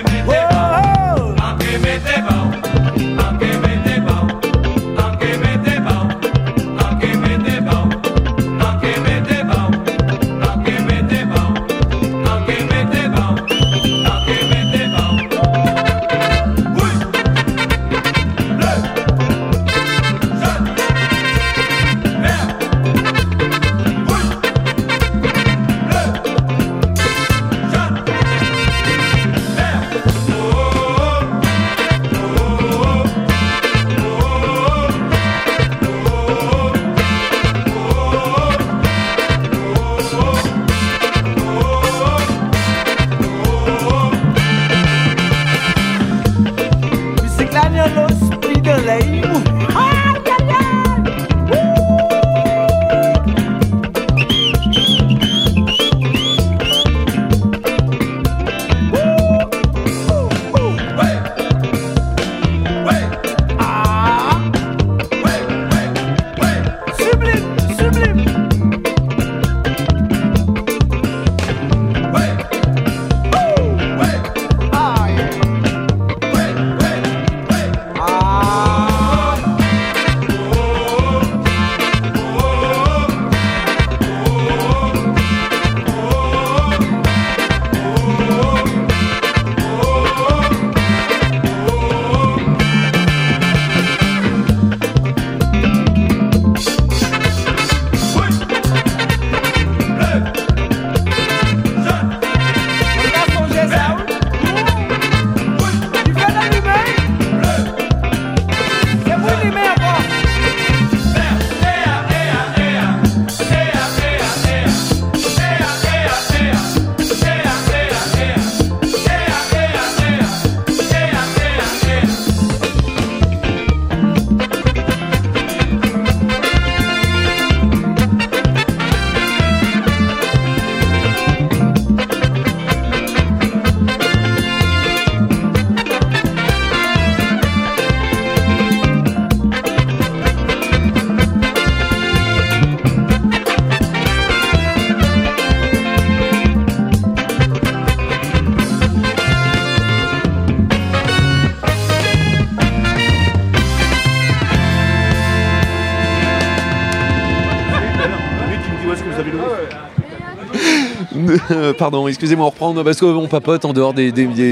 Pardon, excusez-moi, on reprend parce qu'on papote en dehors des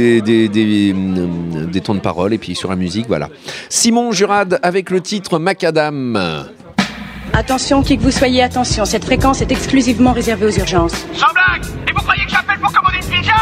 temps de parole et puis sur la musique, voilà. Simon Jurad avec le titre Macadam. Attention, qui que vous soyez, attention, cette fréquence est exclusivement réservée aux urgences. Sans blague! Et vous croyez que j'appelle pour commander une pizza?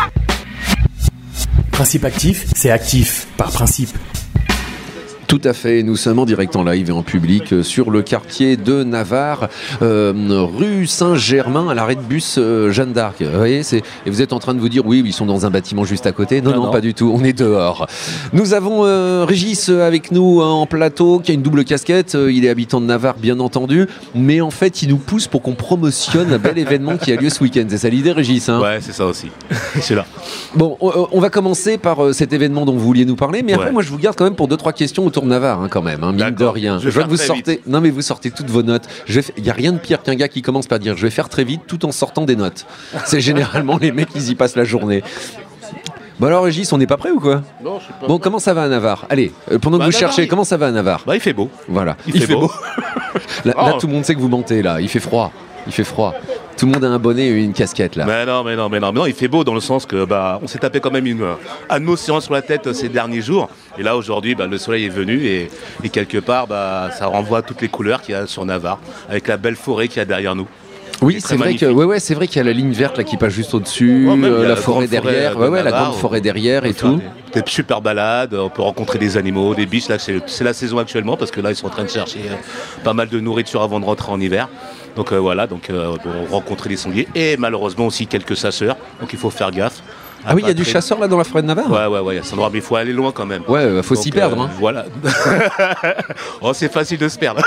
Principe actif, c'est actif, par principe. Tout à fait, nous sommes en direct en live et en public sur le quartier de Navarre, rue Saint-Germain, à l'arrêt de bus Jeanne d'Arc. Vous voyez, et vous êtes en train de vous dire, oui, ils sont dans un bâtiment juste à côté. Non, pas du tout, on est dehors. Nous avons Régis avec nous en plateau, qui a une double casquette. Il est habitant de Navarre, bien entendu, mais en fait, il nous pousse pour qu'on promotionne un bel événement qui a lieu ce week-end. C'est ça l'idée, Régis, hein? Ouais, c'est ça aussi. C'est là. Bon, on va commencer par cet événement dont vous vouliez nous parler, mais après, moi, je vous garde quand même pour 2-3 questions autour de Navarre, hein, quand même, hein, mine de rien. Je vois que vous sortez. Non, mais vous sortez toutes vos notes. Il n'y a rien de pire qu'un gars qui commence par dire je vais faire très vite tout en sortant des notes. C'est généralement les mecs qui y passent la journée. Bon alors Régis, on n'est pas prêt ou quoi? Non, je suis pas Bon, prêt. comment ça va à Navarre? Allez, pendant que vous cherchez, comment ça va à Navarre? Il fait beau. Voilà. Il fait beau. Là, tout le monde sait que vous mentez, là. Il fait froid. Tout le monde a un bonnet et une casquette là. Mais non, il fait beau dans le sens que on s'est tapé quand même un océan sur la tête ces derniers jours. Et là aujourd'hui, le soleil est venu et quelque part, ça renvoie toutes les couleurs qu'il y a sur Navarre, avec la belle forêt qu'il y a derrière nous. Oui, c'est vrai c'est vrai qu'il y a la ligne verte là qui passe juste au-dessus, la forêt derrière, la grande forêt derrière et tout. Des super balades, on peut rencontrer des animaux, des biches. Là, c'est la saison actuellement parce que là, ils sont en train de chercher pas mal de nourriture avant de rentrer en hiver. Donc rencontrer des sangliers et malheureusement aussi quelques chasseurs. Donc il faut faire gaffe. Ah oui, il y a du chasseur là dans la forêt de Navarre? Ouais, c'est un endroit, mais il faut aller loin quand même. Ouais, faut s'y perdre. Hein. Voilà. C'est facile de se perdre.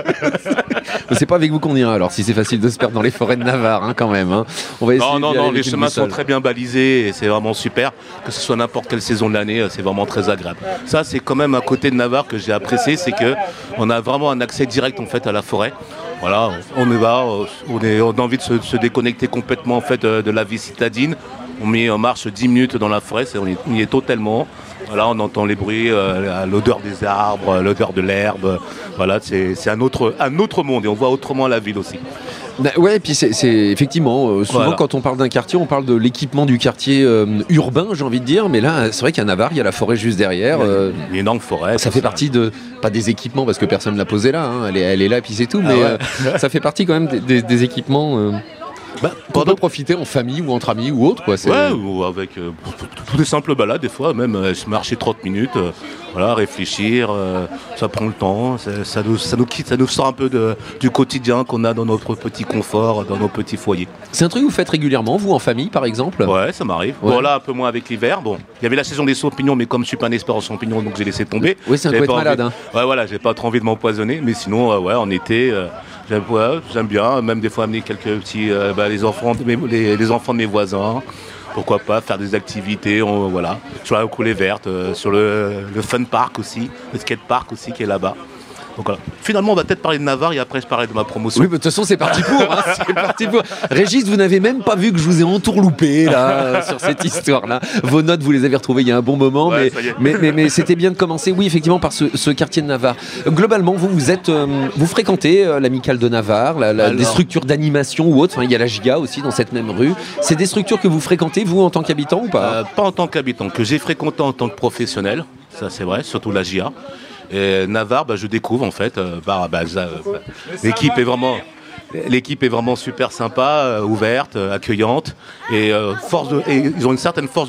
C'est pas avec vous qu'on ira alors, si c'est facile de se perdre dans les forêts de Navarre, hein, quand même. Hein. On va essayer non, les chemins sont très bien balisés et c'est vraiment super. Que ce soit n'importe quelle saison de l'année, c'est vraiment très agréable. Ça, c'est quand même un côté de Navarre que j'ai apprécié, c'est que on a vraiment un accès direct en fait à la forêt. Voilà, on y va, on a envie de se déconnecter complètement en fait de la vie citadine. On met en marche 10 minutes dans la forêt, on y est totalement. Voilà, on entend les bruits, l'odeur des arbres, l'odeur de l'herbe. Voilà, c'est un autre monde et on voit autrement la ville aussi. Ouais, et puis c'est effectivement, souvent quand on parle d'un quartier, on parle de l'équipement du quartier urbain, j'ai envie de dire, mais là, c'est vrai qu'à Navarre, il y a la forêt juste derrière. Une énorme forêt. Ça fait partie pas des équipements, parce que personne ne l'a posé là, hein, elle est là, et puis c'est tout, mais ça fait partie quand même des équipements... on peut profiter en famille ou entre amis ou autre, quoi. Ou avec toutes des simples balades, des fois, même marcher 30 minutes, réfléchir, ça prend le temps, ça nous quitte, ça nous sort un peu du quotidien qu'on a dans notre petit confort, dans nos petits foyers. C'est un truc que vous faites régulièrement, vous, en famille, par exemple? Ouais, ça m'arrive. Ouais. Bon, là, un peu moins avec l'hiver. Bon, il y avait la saison des champignons, mais comme je suis pas un expert en champignons, donc j'ai laissé tomber. Oui, c'est un coup être malade. Hein. Ouais, voilà, j'ai pas trop envie de m'empoisonner, mais sinon, en été... j'aime bien, même des fois amener quelques petits, les enfants de mes voisins. Pourquoi pas faire des activités, sur la coulée verte, sur le fun park aussi, le skate park aussi qui est là-bas. Donc voilà. Finalement, on va peut-être parler de Navarre et après je parlerai de ma promotion. Oui, mais de toute façon, c'est parti pour. Hein, c'est parti pour. Régis, vous n'avez même pas vu que je vous ai entourloupé là sur cette histoire-là. Vos notes, vous les avez retrouvées il y a un bon moment, mais c'était bien de commencer. Oui, effectivement, par ce quartier de Navarre. Globalement, vous fréquentez l'amicale de Navarre, des structures d'animation ou autres. Enfin, il y a la Giga aussi dans cette même rue. C'est des structures que vous fréquentez vous en tant qu'habitant ou pas? Pas en tant qu'habitant, que j'ai fréquenté en tant que professionnel. Ça, c'est vrai, surtout la Giga. Et Navarre, je découvre en fait. L'équipe est vraiment super sympa, ouverte, accueillante, et ils ont une certaine force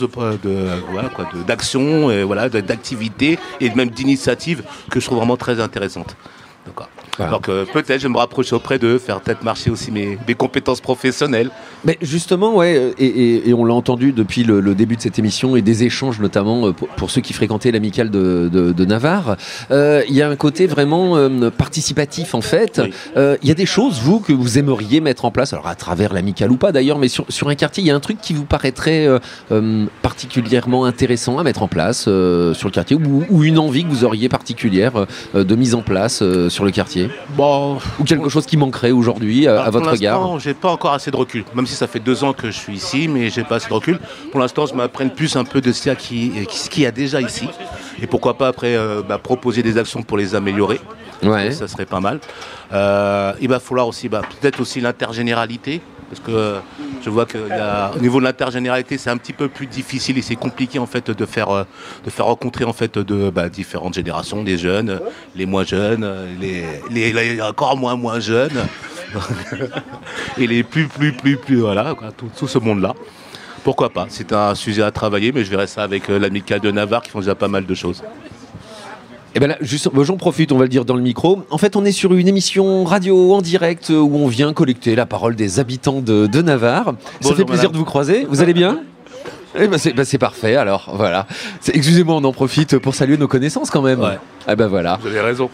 d'action, et d'activité et même d'initiative que je trouve vraiment très intéressante. D'accord. Voilà. Donc peut-être je vais me rapprocher auprès d'eux, faire peut-être marcher aussi mes compétences professionnelles. Mais justement, et on l'a entendu depuis le début de cette émission et des échanges notamment pour ceux qui fréquentaient l'amicale de Navarre, il y a un côté vraiment participatif en fait. Oui. Il y a des choses, vous, que vous aimeriez mettre en place, alors à travers l'amicale ou pas d'ailleurs, mais sur un quartier, il y a un truc qui vous paraîtrait particulièrement intéressant à mettre en place sur le quartier ou une envie que vous auriez particulière de mise en place sur le quartier? Ou quelque chose qui manquerait aujourd'hui à votre regard? Pour l'instant, j'ai pas encore assez de recul. Même si ça fait 2 ans que je suis ici, mais j'ai pas assez de recul. Pour l'instant, je m'apprenne plus un peu de ce qu'il y a déjà ici. Et pourquoi pas après proposer des actions pour les améliorer. Ouais. Ça serait pas mal. Il va falloir aussi peut-être aussi l'intergénéralité. Parce que je vois qu'au niveau de l'intergénéralité, c'est un petit peu plus difficile et c'est compliqué en fait de faire rencontrer en fait différentes générations, des jeunes, les moins jeunes, les encore moins jeunes et les plus voilà, quoi, tout ce monde-là. Pourquoi pas? C'est un sujet à travailler, mais je verrai ça avec l'amicale de Navarre qui font déjà pas mal de choses. Et bien là, j'en profite, on va le dire dans le micro. En fait, on est sur une émission radio en direct où on vient collecter la parole des habitants de Navarre. Bonjour, ça fait plaisir de vous croiser. Vous allez bien? Eh ben c'est parfait, alors voilà. Excusez-moi, on en profite pour saluer nos connaissances quand même. Ouais. Ah ben voilà. Vous avez raison.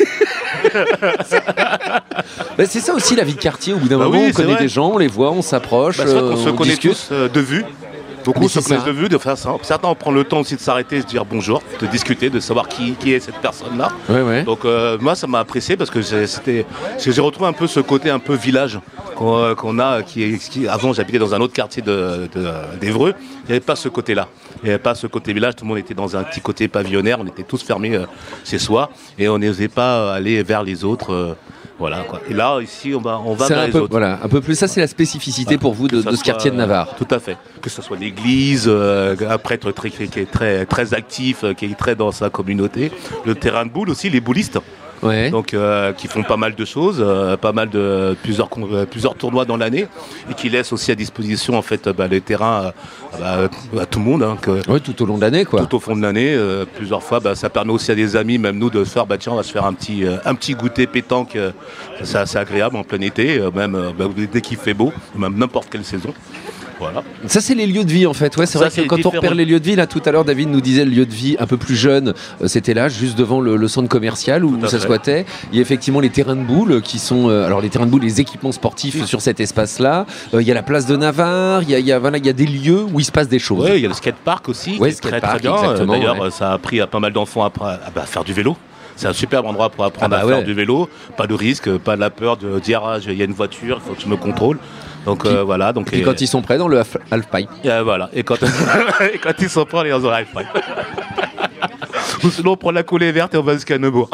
C'est ça aussi la vie de quartier, au bout d'un moment on connaît des gens, on les voit, on s'approche, c'est vrai qu'on se connaît discute. tous de vue. Beaucoup se connaissent de vue, de faire ça. Certains prennent le temps aussi de s'arrêter, de se dire bonjour, de discuter, de savoir qui est cette personne-là. Ouais. Donc moi ça m'a apprécié parce que j'ai retrouvé un peu ce côté un peu village qu'on a, qui avant j'habitais dans un autre quartier d'Évreux, il n'y avait pas ce côté-là. Il n'y avait pas ce côté village, tout le monde était dans un petit côté pavillonnaire, on était tous fermés chez soi et on n'osait pas aller vers les autres. Voilà, quoi. Et là, ici, on va vers les autres. Voilà, un peu plus. Ça, c'est la spécificité pour vous de ce quartier de Navarre. Tout à fait. Que ce soit l'église, un prêtre qui est très actif, qui est très dans sa communauté. Le terrain de boule aussi, les boulistes. Ouais. Donc, qui font pas mal de choses, pas mal de plusieurs tournois dans l'année, et qui laissent aussi à disposition en fait les terrains à tout le monde. Hein, oui, tout au long de l'année, quoi. Tout au fond de l'année, plusieurs fois, ça permet aussi à des amis, même nous, de se faire, tiens, on va se faire un petit goûter pétanque. C'est assez agréable en plein été, même dès qu'il fait beau, même n'importe quelle saison. Voilà. Ça, c'est les lieux de vie, en fait. Ouais, c'est vrai que quand on repère les lieux de vie, là, tout à l'heure, David nous disait le lieu de vie un peu plus jeune, c'était là, juste devant le centre commercial où ça squattait. Il y a effectivement les terrains de boules qui sont, alors les terrains de boules, les équipements sportifs sur cet espace-là. Il y a la place de Navarre, il y a des lieux où il se passe des choses. Oui, il y a le skatepark aussi, qui est très bien. D'ailleurs, ça a appris à pas mal d'enfants à faire du vélo. C'est un superbe endroit pour apprendre à faire du vélo. Pas de risque, pas de la peur de dire il y a une voiture, il faut que je me contrôle. Donc voilà. Donc, et quand ils sont prêts dans le half-pipe. Voilà. Et quand ils sont prêts, on est dans le half-pipe. Ou sinon on prend la coulée verte et on va jusqu'à Neubourg.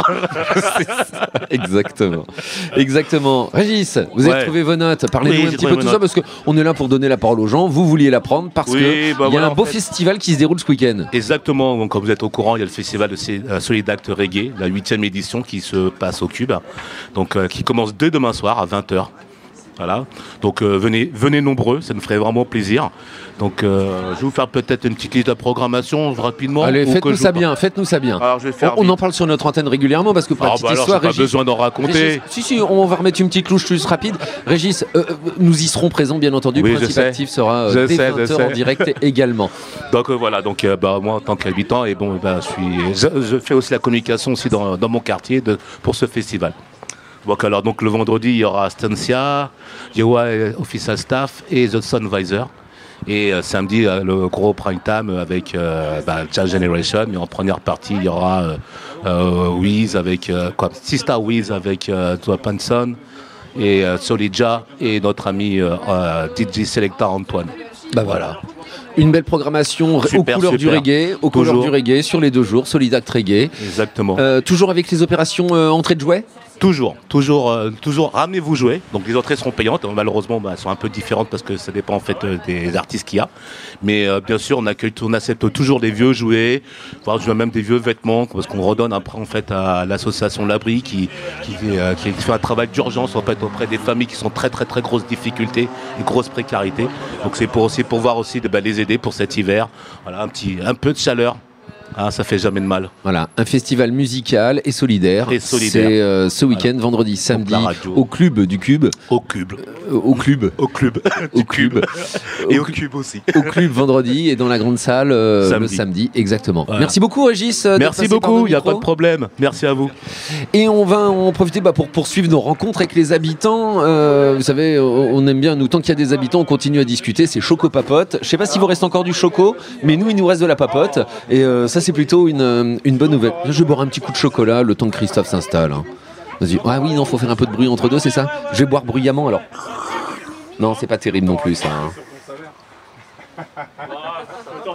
Exactement. Régis, vous avez trouvé vos notes. Parlez-nous un petit peu de tout ça parce qu'on est là pour donner la parole aux gens. Vous vouliez la prendre parce qu'il y a un beau festival qui se déroule ce week-end. Exactement. Donc, comme vous êtes au courant, il y a le festival de Solidact Reggae, la 8e édition qui se passe au Cube. Donc qui commence dès demain soir à 20h. Voilà, donc venez nombreux, ça nous ferait vraiment plaisir. Donc je vais vous faire peut-être une petite liste de programmation rapidement. Allez, faites-nous ça bien. Alors, je vais faire on en parle sur notre antenne régulièrement parce que pour la petite histoire, Régis, pas besoin d'en raconter. Régis, si, on va remettre une petite louche juste rapide. Régis, nous y serons présents bien entendu. Oui, Principe Actif sera dès 20h en direct également. Donc voilà, donc moi en tant qu'habitant, et je fais aussi la communication aussi dans mon quartier pour ce festival. Donc le vendredi, il y aura Stancia, Yowa Official Staff et The Sunvisor. Et samedi, le gros prime time avec Jazz Generation. Et en première partie, il y aura Wiz avec Sista Wiz avec Toi Panson et Solidja et notre ami DJ Selecta Antoine. Voilà. Une belle programmation aux couleurs du reggae, sur les 2 jours, Solidact Reggae. Exactement. Toujours avec les opérations entrée de jouets. Toujours, ramenez-vous jouer. Donc les entrées seront payantes. Malheureusement, elles sont un peu différentes parce que ça dépend en fait des artistes qu'il y a. Mais bien sûr, on accepte toujours des vieux jouets, voire même des vieux vêtements, parce qu'on redonne après en fait à l'association L'Abri qui fait un travail d'urgence en fait auprès des familles qui sont très très très grosses difficultés et grosses précarités. Donc c'est pour pouvoir aussi les aider pour cet hiver. Voilà, un peu de chaleur. Ça fait jamais de mal. Voilà, un festival musical et solidaire. C'est ce week-end, vendredi, samedi, au club du Cube. Au Cube. Et au Cube aussi. Au Cube vendredi et dans la grande salle le samedi, exactement. Voilà. Merci beaucoup Régis. Merci beaucoup, il n'y a pas de problème. Merci à vous. Et on va en profiter pour poursuivre nos rencontres avec les habitants. Vous savez, on aime bien, nous, tant qu'il y a des habitants, on continue à discuter. C'est Choco Papote. Je ne sais pas s'il vous reste encore du choco, mais nous, il nous reste de la papote. Et ça, c'est plutôt une bonne nouvelle. Je vais boire un petit coup de chocolat le temps que Christophe s'installe. Vas-y. Ah oui, non, faut faire un peu de bruit entre deux, c'est ça ? Je vais boire bruyamment alors. Non, c'est pas terrible non plus ça.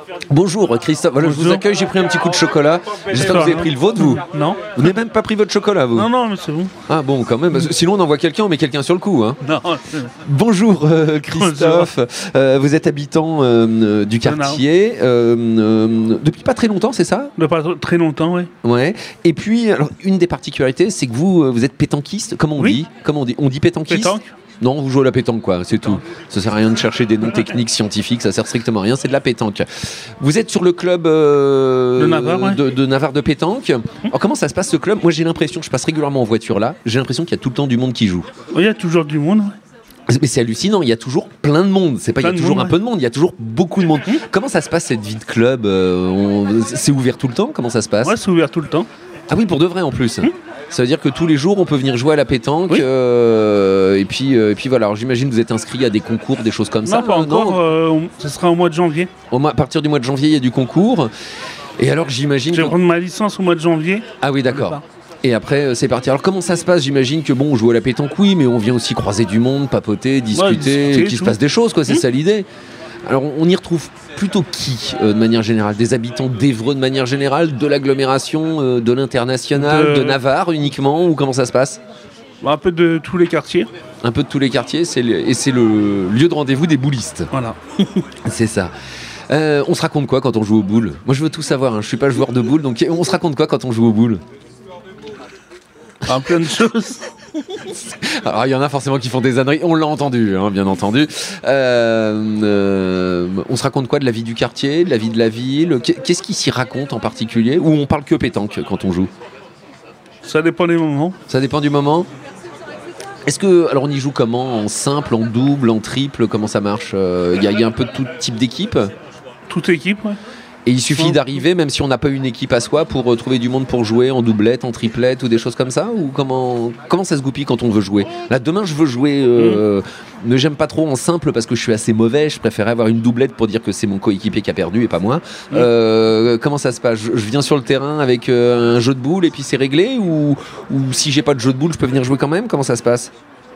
Bonjour Christophe, voilà, je vous accueille, j'ai pris un petit coup de chocolat. J'espère que vous avez pris le vôtre, vous. Non. Vous n'avez même pas pris votre chocolat, vous? Non, mais c'est bon. Ah bon, quand même, sinon on envoie quelqu'un, on met quelqu'un sur le coup. Hein. Non. Bonjour Christophe, vous êtes habitant du quartier depuis pas très longtemps, c'est ça? Depuis pas très longtemps, oui. Ouais. Et puis, alors, une des particularités, c'est que vous êtes pétanquiste, comment on dit? Comment on dit pétanquiste? Pétanque. Non, vous jouez à la pétanque, quoi, c'est tout. Ça sert à rien de chercher des noms techniques, scientifiques, ça sert strictement à rien, c'est de la pétanque. Vous êtes sur le club de Navarre, ouais. de Navarre de pétanque. Alors, comment ça se passe ce club? Moi, j'ai l'impression, je passe régulièrement en voiture là, j'ai l'impression qu'il y a tout le temps du monde qui joue. Oui, il y a toujours du monde, ouais. Mais c'est hallucinant, il y a toujours plein de monde. C'est pas il y a toujours un peu de monde, il y a toujours beaucoup de monde. Comment ça se passe cette vie de club? C'est ouvert tout le temps? Comment ça se passe? Ouais, c'est ouvert tout le temps. Ah oui, pour de vrai en plus. Ça veut dire que tous les jours on peut venir jouer à la pétanque et puis voilà. Alors j'imagine que vous êtes inscrit à des concours, des choses comme ça. Non, pas encore. Ce sera au mois de janvier. À partir du mois de janvier, il y a du concours. Et alors j'imagine. Je vais prendre ma licence au mois de janvier. Ah oui, d'accord. Et après, c'est parti. Alors, comment ça se passe? J'imagine que bon, on joue à la pétanque, oui, mais on vient aussi croiser du monde, papoter, discuter, qu'il se passe des choses, quoi. C'est ça l'idée. Alors, on y retrouve plutôt qui, de manière générale? Des habitants d'Évreux de manière générale, de l'agglomération, de l'international, de Navarre uniquement, ou comment ça se passe? Un peu de tous les quartiers. Un peu de tous les quartiers, et c'est le lieu de rendez-vous des boulistes. Voilà. C'est ça. On se raconte quoi quand on joue aux boules? Moi, je veux tout savoir, hein. Je suis pas joueur de boules, donc on se raconte quoi quand on joue aux boules? Plein de choses. Alors il y en a forcément qui font des âneries, on l'a entendu, hein, bien entendu. On se raconte quoi de la vie du quartier, de la vie de la ville? Qu'est-ce qui s'y raconte en particulier? Ou on parle que pétanque quand on joue? Ça dépend des moments. Ça dépend du moment. Est-ce que, alors on y joue comment? En simple, en double, en triple? Comment ça marche? Il y a un peu de tout type d'équipe? Toute équipe, ouais. Et il suffit d'arriver, même si on n'a pas une équipe à soi, pour trouver du monde pour jouer en doublette, en triplette ou des choses comme ça? Ou comment ça se goupille quand on veut jouer? Là, demain, je veux jouer, mais j'aime pas trop en simple parce que je suis assez mauvais. Je préférais avoir une doublette pour dire que c'est mon coéquipier qui a perdu et pas moi. Comment ça se passe? Je viens sur le terrain avec un jeu de boules et puis c'est réglé? Ou si j'ai pas de jeu de boules, je peux venir jouer quand même? Comment ça se passe?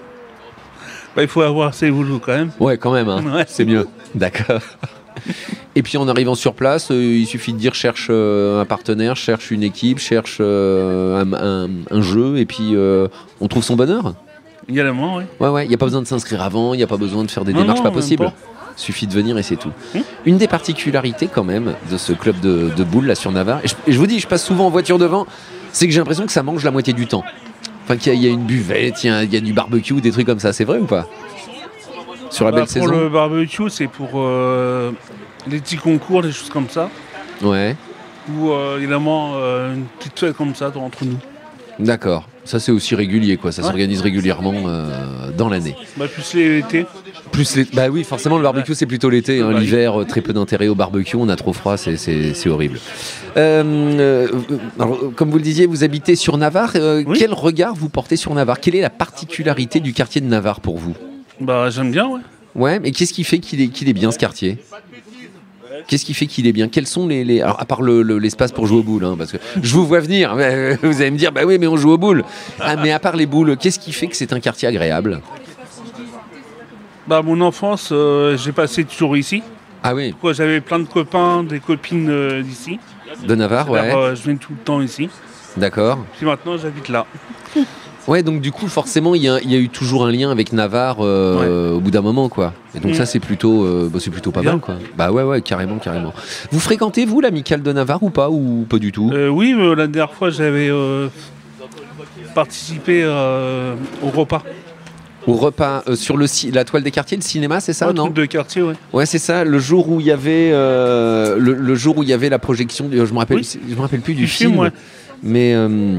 Il faut avoir ses boules quand même. Ouais, quand même, hein. Ouais. C'est mieux. D'accord. Et puis en arrivant sur place, il suffit de dire cherche un partenaire, cherche une équipe, cherche un jeu, et puis on trouve son bonheur. Également, oui. Ouais, il n'y a pas besoin de s'inscrire avant, il n'y a pas besoin de faire des démarches pas possibles. Il suffit de venir et c'est tout. Une des particularités quand même de ce club de boules là sur Navarre, et je vous dis, je passe souvent en voiture devant, c'est que j'ai l'impression que ça mange la moitié du temps. Enfin, qu'il y a une buvette, il y a du barbecue, des trucs comme ça, c'est vrai ou pas? Sur la belle saison. Pour le barbecue, c'est pour les petits concours, des choses comme ça. Ouais. Ou évidemment une petite fête comme ça entre nous. D'accord. Ça c'est aussi régulier, quoi. Ça s'organise régulièrement dans l'année. Plus l'été. Bah oui, forcément le barbecue c'est plutôt l'été. Hein. L'hiver, très peu d'intérêt au barbecue. On a trop froid, c'est horrible. Alors, comme vous le disiez, vous habitez sur Navarre. Quel regard vous portez sur Navarre? Quelle est la particularité du quartier de Navarre pour vous? Bah j'aime bien, ouais. Ouais, mais qu'est-ce qui fait qu'il est bien ce quartier? Qu'est-ce qui fait qu'il est bien? Quels sont les... Alors, à part l'espace pour jouer aux boules, hein, parce que je vous vois venir, vous allez me dire, bah oui, mais on joue aux boules. Ah, mais à part les boules, qu'est-ce qui fait que c'est un quartier agréable? Bah, mon enfance, j'ai passé toujours ici. Ah oui. J'avais plein de copains, des copines d'ici. De Navarre, ouais. Alors, je viens tout le temps ici. D'accord. Puis maintenant, j'habite là. Ouais, donc du coup, forcément, il y a eu toujours un lien avec Navarre au bout d'un moment, quoi. Et donc ça, c'est plutôt pas mal, quoi. Bah ouais, carrément. Vous fréquentez, vous, l'amicale de Navarre ou pas du tout? Oui, la dernière fois, j'avais participé au repas. Au repas sur la toile des quartiers, le cinéma, c'est ça, non? De quartier, ouais. Ouais, c'est ça. Le jour où il y avait le jour où il y avait la projection, je me rappelle plus du film. Ouais. Mais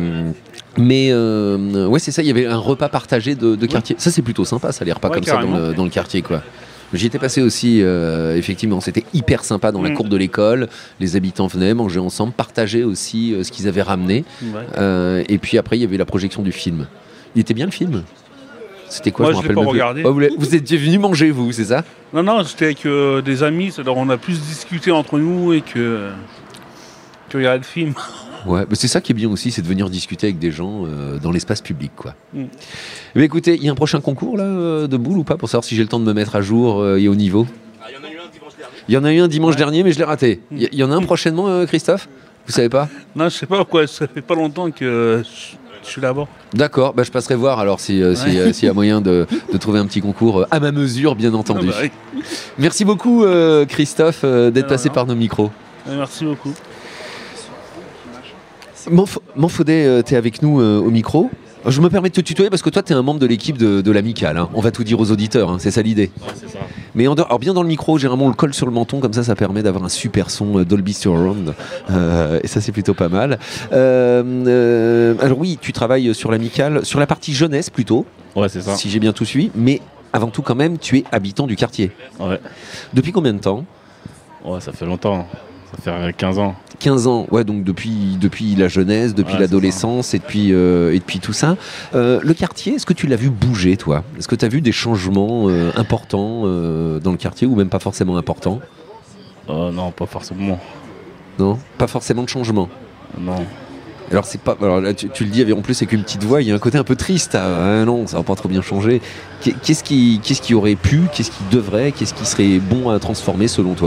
ouais, c'est ça, il y avait un repas partagé de quartier. Ça, c'est plutôt sympa, ça, les repas comme carrément. Ça dans le quartier, quoi. J'y étais passé aussi, effectivement, c'était hyper sympa dans la cour de l'école. Les habitants venaient manger ensemble, partager aussi ce qu'ils avaient ramené. Ouais. Et puis après, il y avait la projection du film. Il était bien le film? C'était quoi? Moi, je l'ai pas regardé. Oh, vous étiez venu manger, vous, c'est ça? Non, j'étais avec des amis, alors on a plus discuté entre nous et que regarder le film. Ouais, mais c'est ça qui est bien aussi, c'est de venir discuter avec des gens dans l'espace public, quoi. Mais écoutez, il y a un prochain concours là de boules ou pas, pour savoir si j'ai le temps de me mettre à jour et au niveau? Il y en a eu un dimanche dernier, mais je l'ai raté. Il y en a un prochainement, Christophe ? Vous savez pas ? Non, je sais pas pourquoi, ça fait pas longtemps que je suis là-bas. D'accord, je passerai voir alors s'il y a moyen de trouver un petit concours à ma mesure, bien entendu. Oui. Merci beaucoup, Christophe, d'être passé par nos micros. Merci beaucoup. Manfodé, t'es avec nous au micro. Je me permets de te tutoyer parce que toi, t'es un membre de l'équipe de l'Amicale. Hein. On va tout dire aux auditeurs, hein. C'est ça l'idée. Ouais, c'est ça. Mais alors bien dans le micro, généralement on le colle sur le menton, comme ça permet d'avoir un super son Dolby Surround. Et ça c'est plutôt pas mal. Alors oui, tu travailles sur l'Amicale, sur la partie jeunesse plutôt. Ouais, c'est ça. Si j'ai bien tout suivi. Mais avant tout quand même, tu es habitant du quartier. Ouais. Depuis combien de temps ? Ouais, ça fait longtemps. Ça fait 15 ans. 15 ans, ouais, donc depuis la jeunesse, depuis l'adolescence et depuis tout ça. Le quartier, est-ce que tu l'as vu bouger, toi ? Est-ce que tu as vu des changements importants dans le quartier ou même pas forcément importants ? Non, pas forcément. Non ? Pas forcément de changement ? Non. Alors, c'est pas, alors là, tu le dis en plus avec une petite voix, il y a un côté un peu triste. Non, ça va pas trop bien changer. Qu'est-ce qui aurait pu, qu'est-ce qui devrait, qu'est-ce qui serait bon à transformer selon toi ?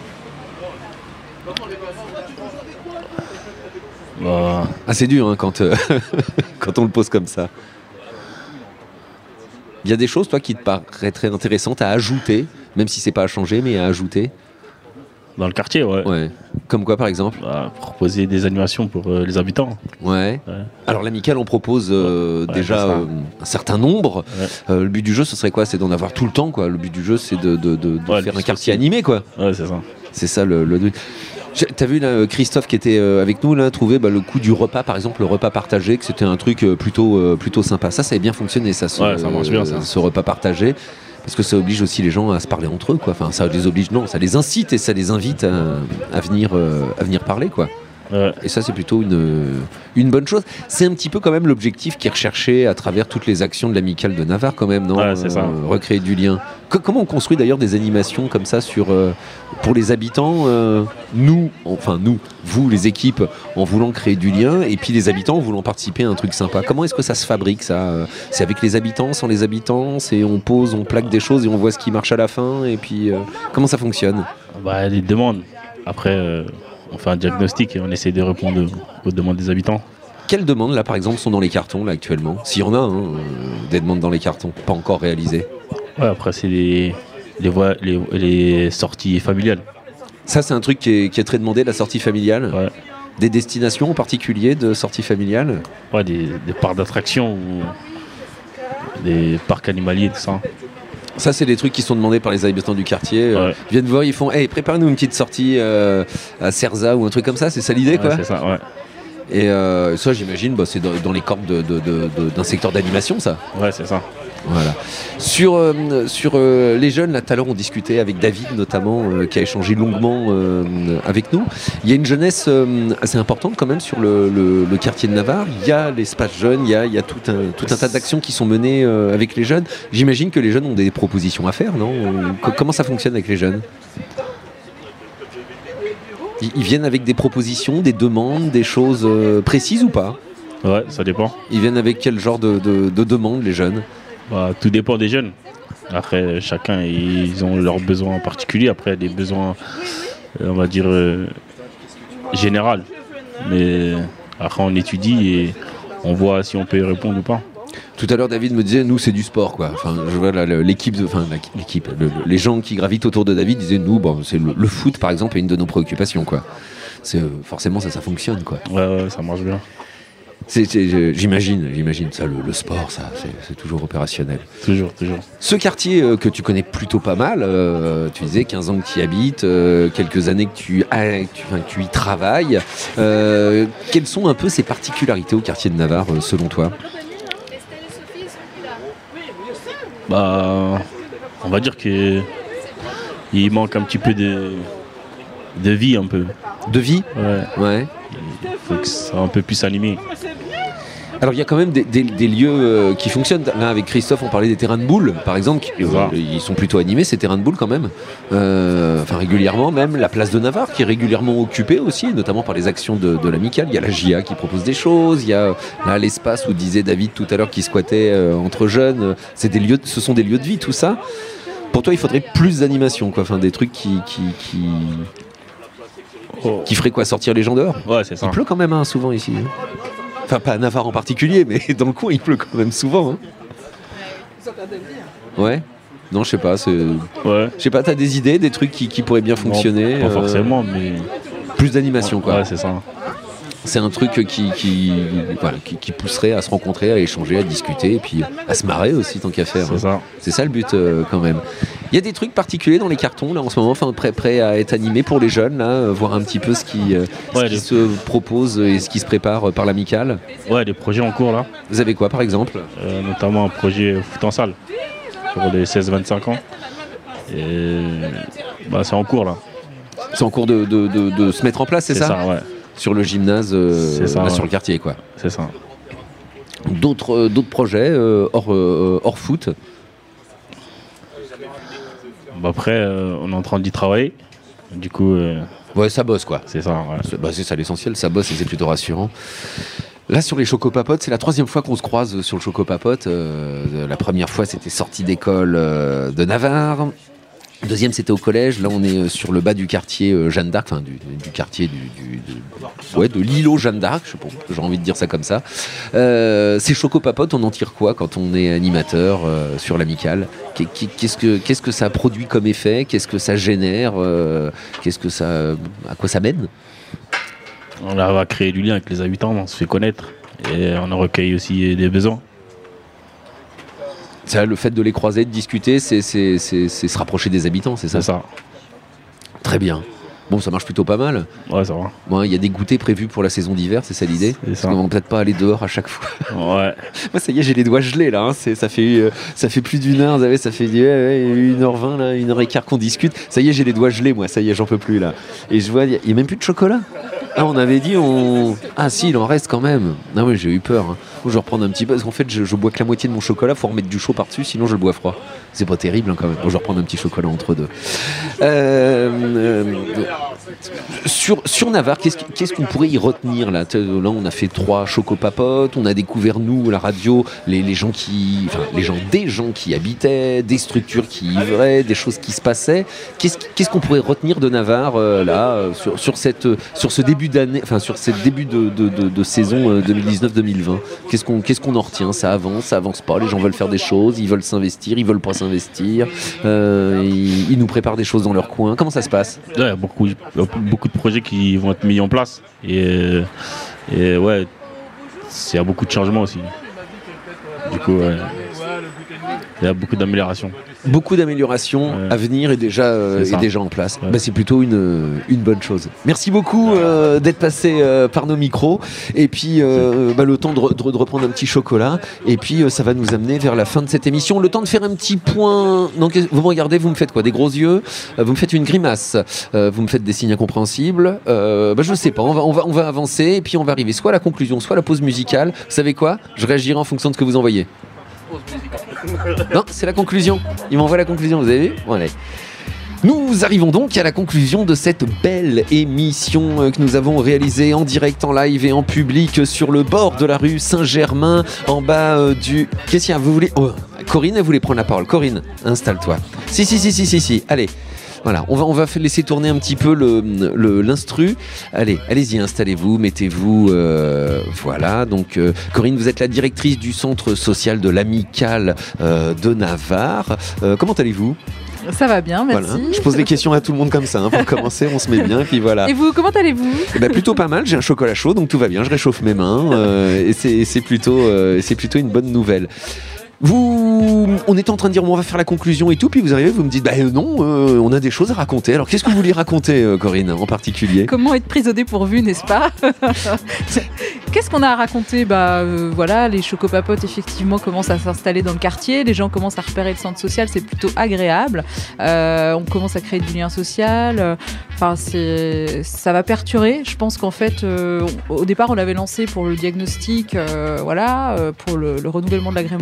C'est dur hein, quand on le pose comme ça. Il y a des choses, toi, qui te paraîtraient intéressantes à ajouter, même si c'est pas à changer, mais à ajouter. Dans le quartier, ouais. Comme quoi, par exemple ? Proposer des animations pour les habitants. Ouais. Alors, l'Amicale, on propose déjà un certain nombre. Le but du jeu, ce serait quoi ? C'est d'en avoir tout le temps, quoi. Le but du jeu, c'est de faire un quartier animé, quoi. Ouais, c'est ça. C'est ça le but. T'as vu là, Christophe qui était avec nous là, trouver le coup du repas, par exemple, le repas partagé, que c'était un truc plutôt sympa. Ça avait bien fonctionné, ça marche bien, ça. Ce repas partagé, parce que ça oblige aussi les gens à se parler entre eux, quoi. Enfin, ça les oblige, non, ça les incite et ça les invite à venir parler, quoi. Ouais. Et ça, c'est plutôt une bonne chose. C'est un petit peu quand même l'objectif qui est recherché à travers toutes les actions de l'Amicale de Navarre, quand même, non ? Ouais, c'est ça. Recréer du lien. Comment on construit d'ailleurs des animations comme ça pour les habitants nous, vous, les équipes, en voulant créer du lien, et puis les habitants en voulant participer à un truc sympa. Comment est-ce que ça se fabrique, ça ? C'est avec les habitants, sans les habitants ? C'est on pose, on plaque des choses et on voit ce qui marche à la fin, et puis comment ça fonctionne ? Les demandes. Après... on fait un diagnostic et on essaie de répondre aux demandes des habitants. Quelles demandes, là, par exemple, sont dans les cartons, là, actuellement ? S'il y en a, des demandes dans les cartons, pas encore réalisées. Ouais, après, c'est les sorties familiales. Ça, c'est un truc qui est très demandé, la sortie familiale ? Ouais. Des destinations en particulier de sortie familiale ? Ouais, des parcs d'attractions ou des parcs animaliers, tout ça. Ça, c'est des trucs qui sont demandés par les habitants du quartier. Ils viennent voir, ils font « préparez-nous une petite sortie à Cerza » ou un truc comme ça, c'est ça l'idée, quoi ? C'est ça, ouais. Et ça, j'imagine, c'est dans les cordes d'un secteur d'animation, ça ? Ouais, c'est ça. Voilà. Sur les jeunes, là, tout à l'heure, on discutait avec David, notamment, qui a échangé longuement avec nous. Il y a une jeunesse assez importante, quand même, sur le quartier de Navarre. Il y a l'espace jeune, il y a tout un tas d'actions qui sont menées avec les jeunes. J'imagine que les jeunes ont des propositions à faire, non ? Comment ça fonctionne avec les jeunes ? Ils viennent avec des propositions, des demandes, des choses précises ou pas ? Ouais, ça dépend. Ils viennent avec quel genre de demandes, les jeunes ? Tout dépend des jeunes. Après, chacun, ils ont leurs besoins particuliers. Après, des besoins, on va dire, généraux. Mais après, on étudie et on voit si on peut y répondre ou pas. Tout à l'heure, David me disait, nous, c'est du sport, quoi. Enfin, je vois là, les gens qui gravitent autour de David disaient, nous, c'est le foot, par exemple, est une de nos préoccupations, quoi. Forcément, ça fonctionne, quoi. Ouais, ça marche bien. J'imagine, ça, le sport, ça, c'est toujours opérationnel. Toujours. Ce quartier que tu connais plutôt pas mal, tu disais 15 ans que tu y habites, quelques années que tu y travailles. Quelles sont un peu ces particularités au quartier de Navarre, selon toi ? On va dire qu'il manque un petit peu de vie, un peu. De vie ? Ouais. Il faut que ça soit un peu plus animé. Alors il y a quand même des lieux qui fonctionnent. Là avec Christophe on parlait des terrains de boules par exemple, ils sont plutôt animés ces terrains de boules quand même. Régulièrement même la place de Navarre qui est régulièrement occupée aussi, notamment par les actions de l'Amicale. Il y a la JA qui propose des choses, il y a là l'espace où disait David tout à l'heure qui squattait entre jeunes. Ce sont des lieux de vie tout ça. Pour toi, il faudrait plus d'animation, quoi. Enfin, des trucs qui feraient quoi, sortir les gens dehors. Ouais, c'est ça. Il pleut quand même souvent ici. Enfin, pas à Navarre en particulier, mais dans le coin, il pleut quand même souvent. Ouais. Non, je sais pas. Je sais pas. T'as des idées, des trucs qui pourraient bien fonctionner. Non, pas forcément, mais plus d'animation, quoi. Ouais, c'est ça. C'est un truc qui pousserait à se rencontrer, à échanger, à discuter, et puis à se marrer aussi, tant qu'à faire. C'est ça le but, quand même. Il y a des trucs particuliers dans les cartons, là, en ce moment, prêts à être animés pour les jeunes, là, voir un petit peu ce qui se propose et ce qui se prépare par l'amicale. Ouais, des projets en cours, là. Vous avez quoi, par exemple notamment un projet foot en salle, pour les 16-25 ans. Et c'est en cours, là. C'est en cours de se mettre en place, c'est ça? C'est ça, ouais. Sur le gymnase, sur le quartier, quoi. C'est ça. D'autres projets hors foot? Après, on est en train d'y travailler. Du coup... Ouais, ça bosse, quoi. C'est ça, ouais. C'est ça l'essentiel, ça bosse et c'est plutôt rassurant. Là, sur les Chocopapotes, c'est la 3e fois qu'on se croise sur le Chocopapote. La première fois, c'était sortie d'école de Navarre. Deuxième, c'était au collège. Là, on est sur le bas du quartier Jeanne d'Arc, enfin du quartier de l'îlot Jeanne d'Arc. Je sais pas, j'ai envie de dire ça comme ça. Ces Chocopapotes, on en tire quoi quand on est animateur sur l'amicale? Qu'est-ce que ça produit comme effet? Qu'est-ce que ça génère? À quoi ça mène? On va créer du lien avec les habitants, on se fait connaître et on en recueille aussi des besoins. Ça, le fait de les croiser, de discuter, c'est se rapprocher des habitants, c'est ça? C'est ça. Très bien. Bon, ça marche plutôt pas mal. Ouais, ça va. Bon, il y a des goûters prévus pour la saison d'hiver, c'est ça l'idée? Parce qu'on va peut-être pas aller dehors à chaque fois. Ouais. Moi, ça y est, j'ai les doigts gelés là. Ça fait plus d'une heure, vous savez, ça fait 1h20, là, 1h15 qu'on discute. Ça y est, j'ai les doigts gelés, moi. Ça y est, j'en peux plus là. Et je vois, il y a même plus de chocolat. Ah, on avait dit, ah si, il en reste quand même. Ah oui, j'ai eu peur. Je vais reprendre un petit peu, parce qu'en fait, je bois que la moitié de mon chocolat, faut remettre du chaud par-dessus, sinon je le bois froid. C'est pas terrible quand même. Bon, je vais reprendre un petit chocolat entre deux. Sur Navarre, qu'est-ce qu'on pourrait y retenir là? Là, on a fait 3 chocopapotes, on a découvert, nous, la radio, des gens qui habitaient, des structures qui y ivraient, des choses qui se passaient. Qu'est-ce qu'on pourrait retenir de Navarre sur ce début d'année, enfin sur cette début de saison 2019-2020? Qu'est-ce qu'on en retient? Ça avance pas, les gens veulent faire des choses, ils veulent s'investir, ils veulent pas s'investir, ils nous préparent des choses dans leur coin. Comment ça se passe? Il y a beaucoup de projets qui vont être mis en place et ouais, il y a beaucoup de changements aussi. Du coup, ouais, il y a beaucoup d'améliorations. Beaucoup d'améliorations à venir et déjà en place. Ouais. C'est plutôt une bonne chose. Merci beaucoup d'être passé par nos micros. Et puis le temps de reprendre un petit chocolat. Et puis ça va nous amener vers la fin de cette émission. Le temps de faire un petit point. Donc, vous me regardez, vous me faites quoi? Des gros yeux? Vous me faites une grimace? Vous me faites des signes incompréhensibles? Je sais pas. On va avancer et puis on va arriver soit à la conclusion, soit à la pause musicale. Vous savez quoi? Je réagirai en fonction de ce que vous envoyez. Non, c'est la conclusion. Il m'envoie la conclusion, vous avez vu? Bon, allez. Nous arrivons donc à la conclusion de cette belle émission que nous avons réalisée en direct, en live et en public sur le bord de la rue Saint-Germain, en bas du... Qu'est-ce qu'il y a? Vous voulez... Oh, Corinne, elle voulait prendre la parole. Corinne, installe-toi. Si. Allez. Voilà, on va laisser tourner un petit peu l'instru. Allez-y, installez-vous, mettez-vous. Voilà, donc Corinne, vous êtes la directrice du centre social de l'Amicale de Navarre. Comment allez-vous? Ça va bien, merci. Voilà. Je pose des questions à tout le monde comme ça. Pour commencer, on se met bien, et puis voilà. Et vous, comment allez-vous? Plutôt pas mal, j'ai un chocolat chaud, donc tout va bien, je réchauffe mes mains, et c'est plutôt une bonne nouvelle. On était en train de dire on va faire la conclusion et tout, puis vous arrivez, vous me dites non, on a des choses à raconter. Alors qu'est-ce que vous vouliez raconter, Corinne, en particulier? Comment être prise au dépourvu, n'est-ce pas? Qu'est-ce qu'on a à raconter? Voilà, les chocopapotes effectivement commencent à s'installer dans le quartier, les gens commencent à repérer le centre social, c'est plutôt agréable. On commence à créer du lien social. Ça va perturber. Je pense qu'en fait, au départ, on l'avait lancé pour le diagnostic, pour le renouvellement de l'agrément du centre social.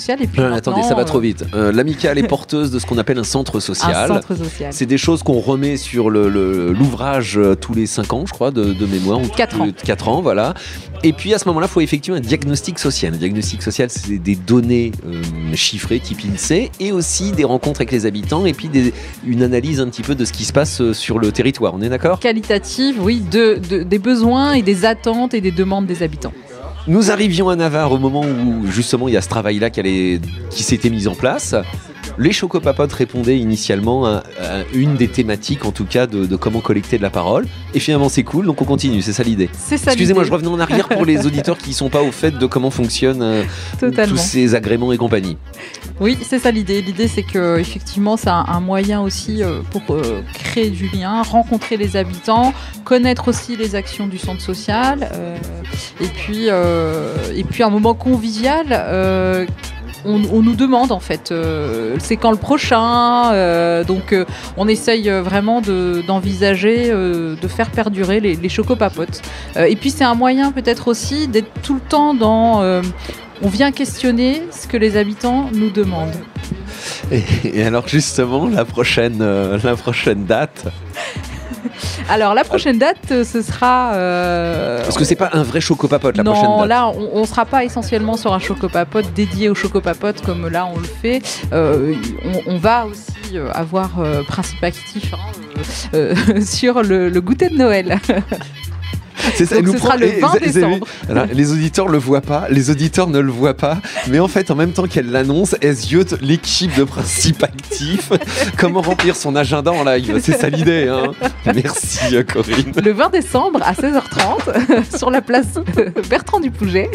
social. Et puis attendez, ça va trop vite. L'amicale est porteuse de ce qu'on appelle un centre social. Un centre social. C'est des choses qu'on remet sur l'ouvrage tous les 5 ans, je crois, de mémoire. Ou 4 ans. 4 ans, voilà. Et puis à ce moment-là, il faut effectuer un diagnostic social. Un diagnostic social, c'est des données chiffrées, type INSEE, et aussi des rencontres avec les habitants, et puis une analyse un petit peu de ce qui se passe sur le territoire. On est d'accord ? Qualitative, oui, des besoins et des attentes et des demandes des habitants. Nous arrivions à Navarre au moment où justement il y a ce travail-là qui s'était mis en place. Les Chocopapotes répondaient initialement à une des thématiques, en tout cas, de comment collecter de la parole. Et finalement, c'est cool, donc on continue, c'est ça l'idée. C'est ça. Excusez-moi, l'idée. je revenais en arrière pour les auditeurs qui ne sont pas au fait de comment fonctionnent tous ces agréments et compagnie. Oui, c'est ça l'idée. L'idée, c'est que effectivement, c'est un moyen aussi pour créer du lien, rencontrer les habitants, connaître aussi les actions du centre social, et puis un moment convivial. On nous demande en fait, c'est quand le prochain, donc on essaye vraiment d'envisager de faire perdurer les chocopapotes. Et puis c'est un moyen peut-être aussi d'être tout le temps dans... on vient questionner ce que les habitants nous demandent. Et alors justement, la prochaine date Alors la prochaine date, ce sera... Parce que c'est pas un vrai chocopapote la prochaine date. Non, là on sera pas essentiellement sur un chocopapote dédié au chocopapote comme là on le fait. On va aussi avoir principe actif sur le goûter de Noël. C'est ça, donc ce sera le 20 décembre. Alors, les auditeurs le voient pas, les auditeurs ne le voient pas, mais en fait, en même temps qu'elle l'annonce, elle ziote l'équipe de Principe Actif. Comment remplir son agenda en live, c'est ça l'idée. Hein. Merci Corinne. Le 20 décembre à 16h30 sur la place Bertrand du Pouget.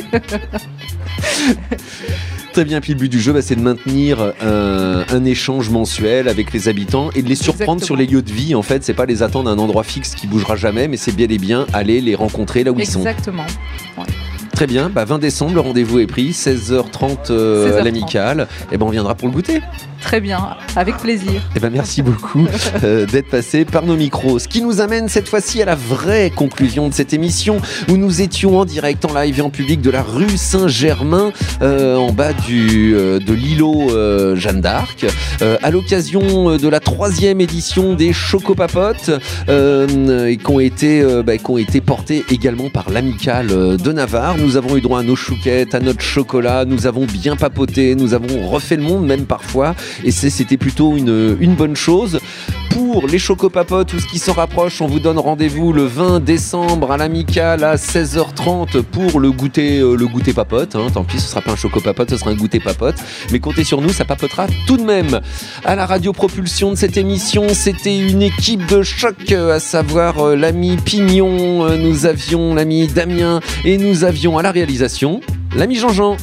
Très bien, puis le but du jeu, c'est de maintenir un échange mensuel avec les habitants et de les surprendre sur les lieux de vie. En fait, c'est pas les attendre à un endroit fixe qui bougera jamais, mais c'est bien et bien aller les rencontrer là où ils sont. Exactement. Ouais. Très bien, 20 décembre, le rendez-vous est pris, 16h30 à l'amicale. Et on viendra pour le goûter. Très bien, avec plaisir. Merci beaucoup d'être passé par nos micros. Ce qui nous amène cette fois-ci à la vraie conclusion de cette émission où nous étions en direct, en live et en public de la rue Saint-Germain, en bas de l'îlot Jeanne d'Arc, à l'occasion de la 3e édition des Chocopapotes qui ont été portés également par l'amicale de Navarre. Nous avons eu droit à nos chouquettes, à notre chocolat, nous avons bien papoté, nous avons refait le monde même parfois. Et c'était plutôt une bonne chose. Pour les Chocopapotes ou ce qui s'en rapproche, on vous donne rendez-vous le 20 décembre à l'amicale à 16h30 pour le goûter papote. Hein. Tant pis, ce sera pas un Chocopapote, ce sera un goûter papote. Mais comptez sur nous, ça papotera tout de même. À la radiopropulsion de cette émission, c'était une équipe de choc, à savoir l'ami Pignon, nous avions l'ami Damien et nous avions à la réalisation l'ami Jean-Jean.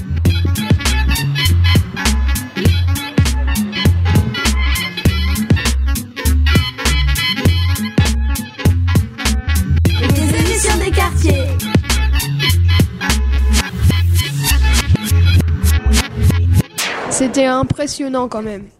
C'était impressionnant quand même.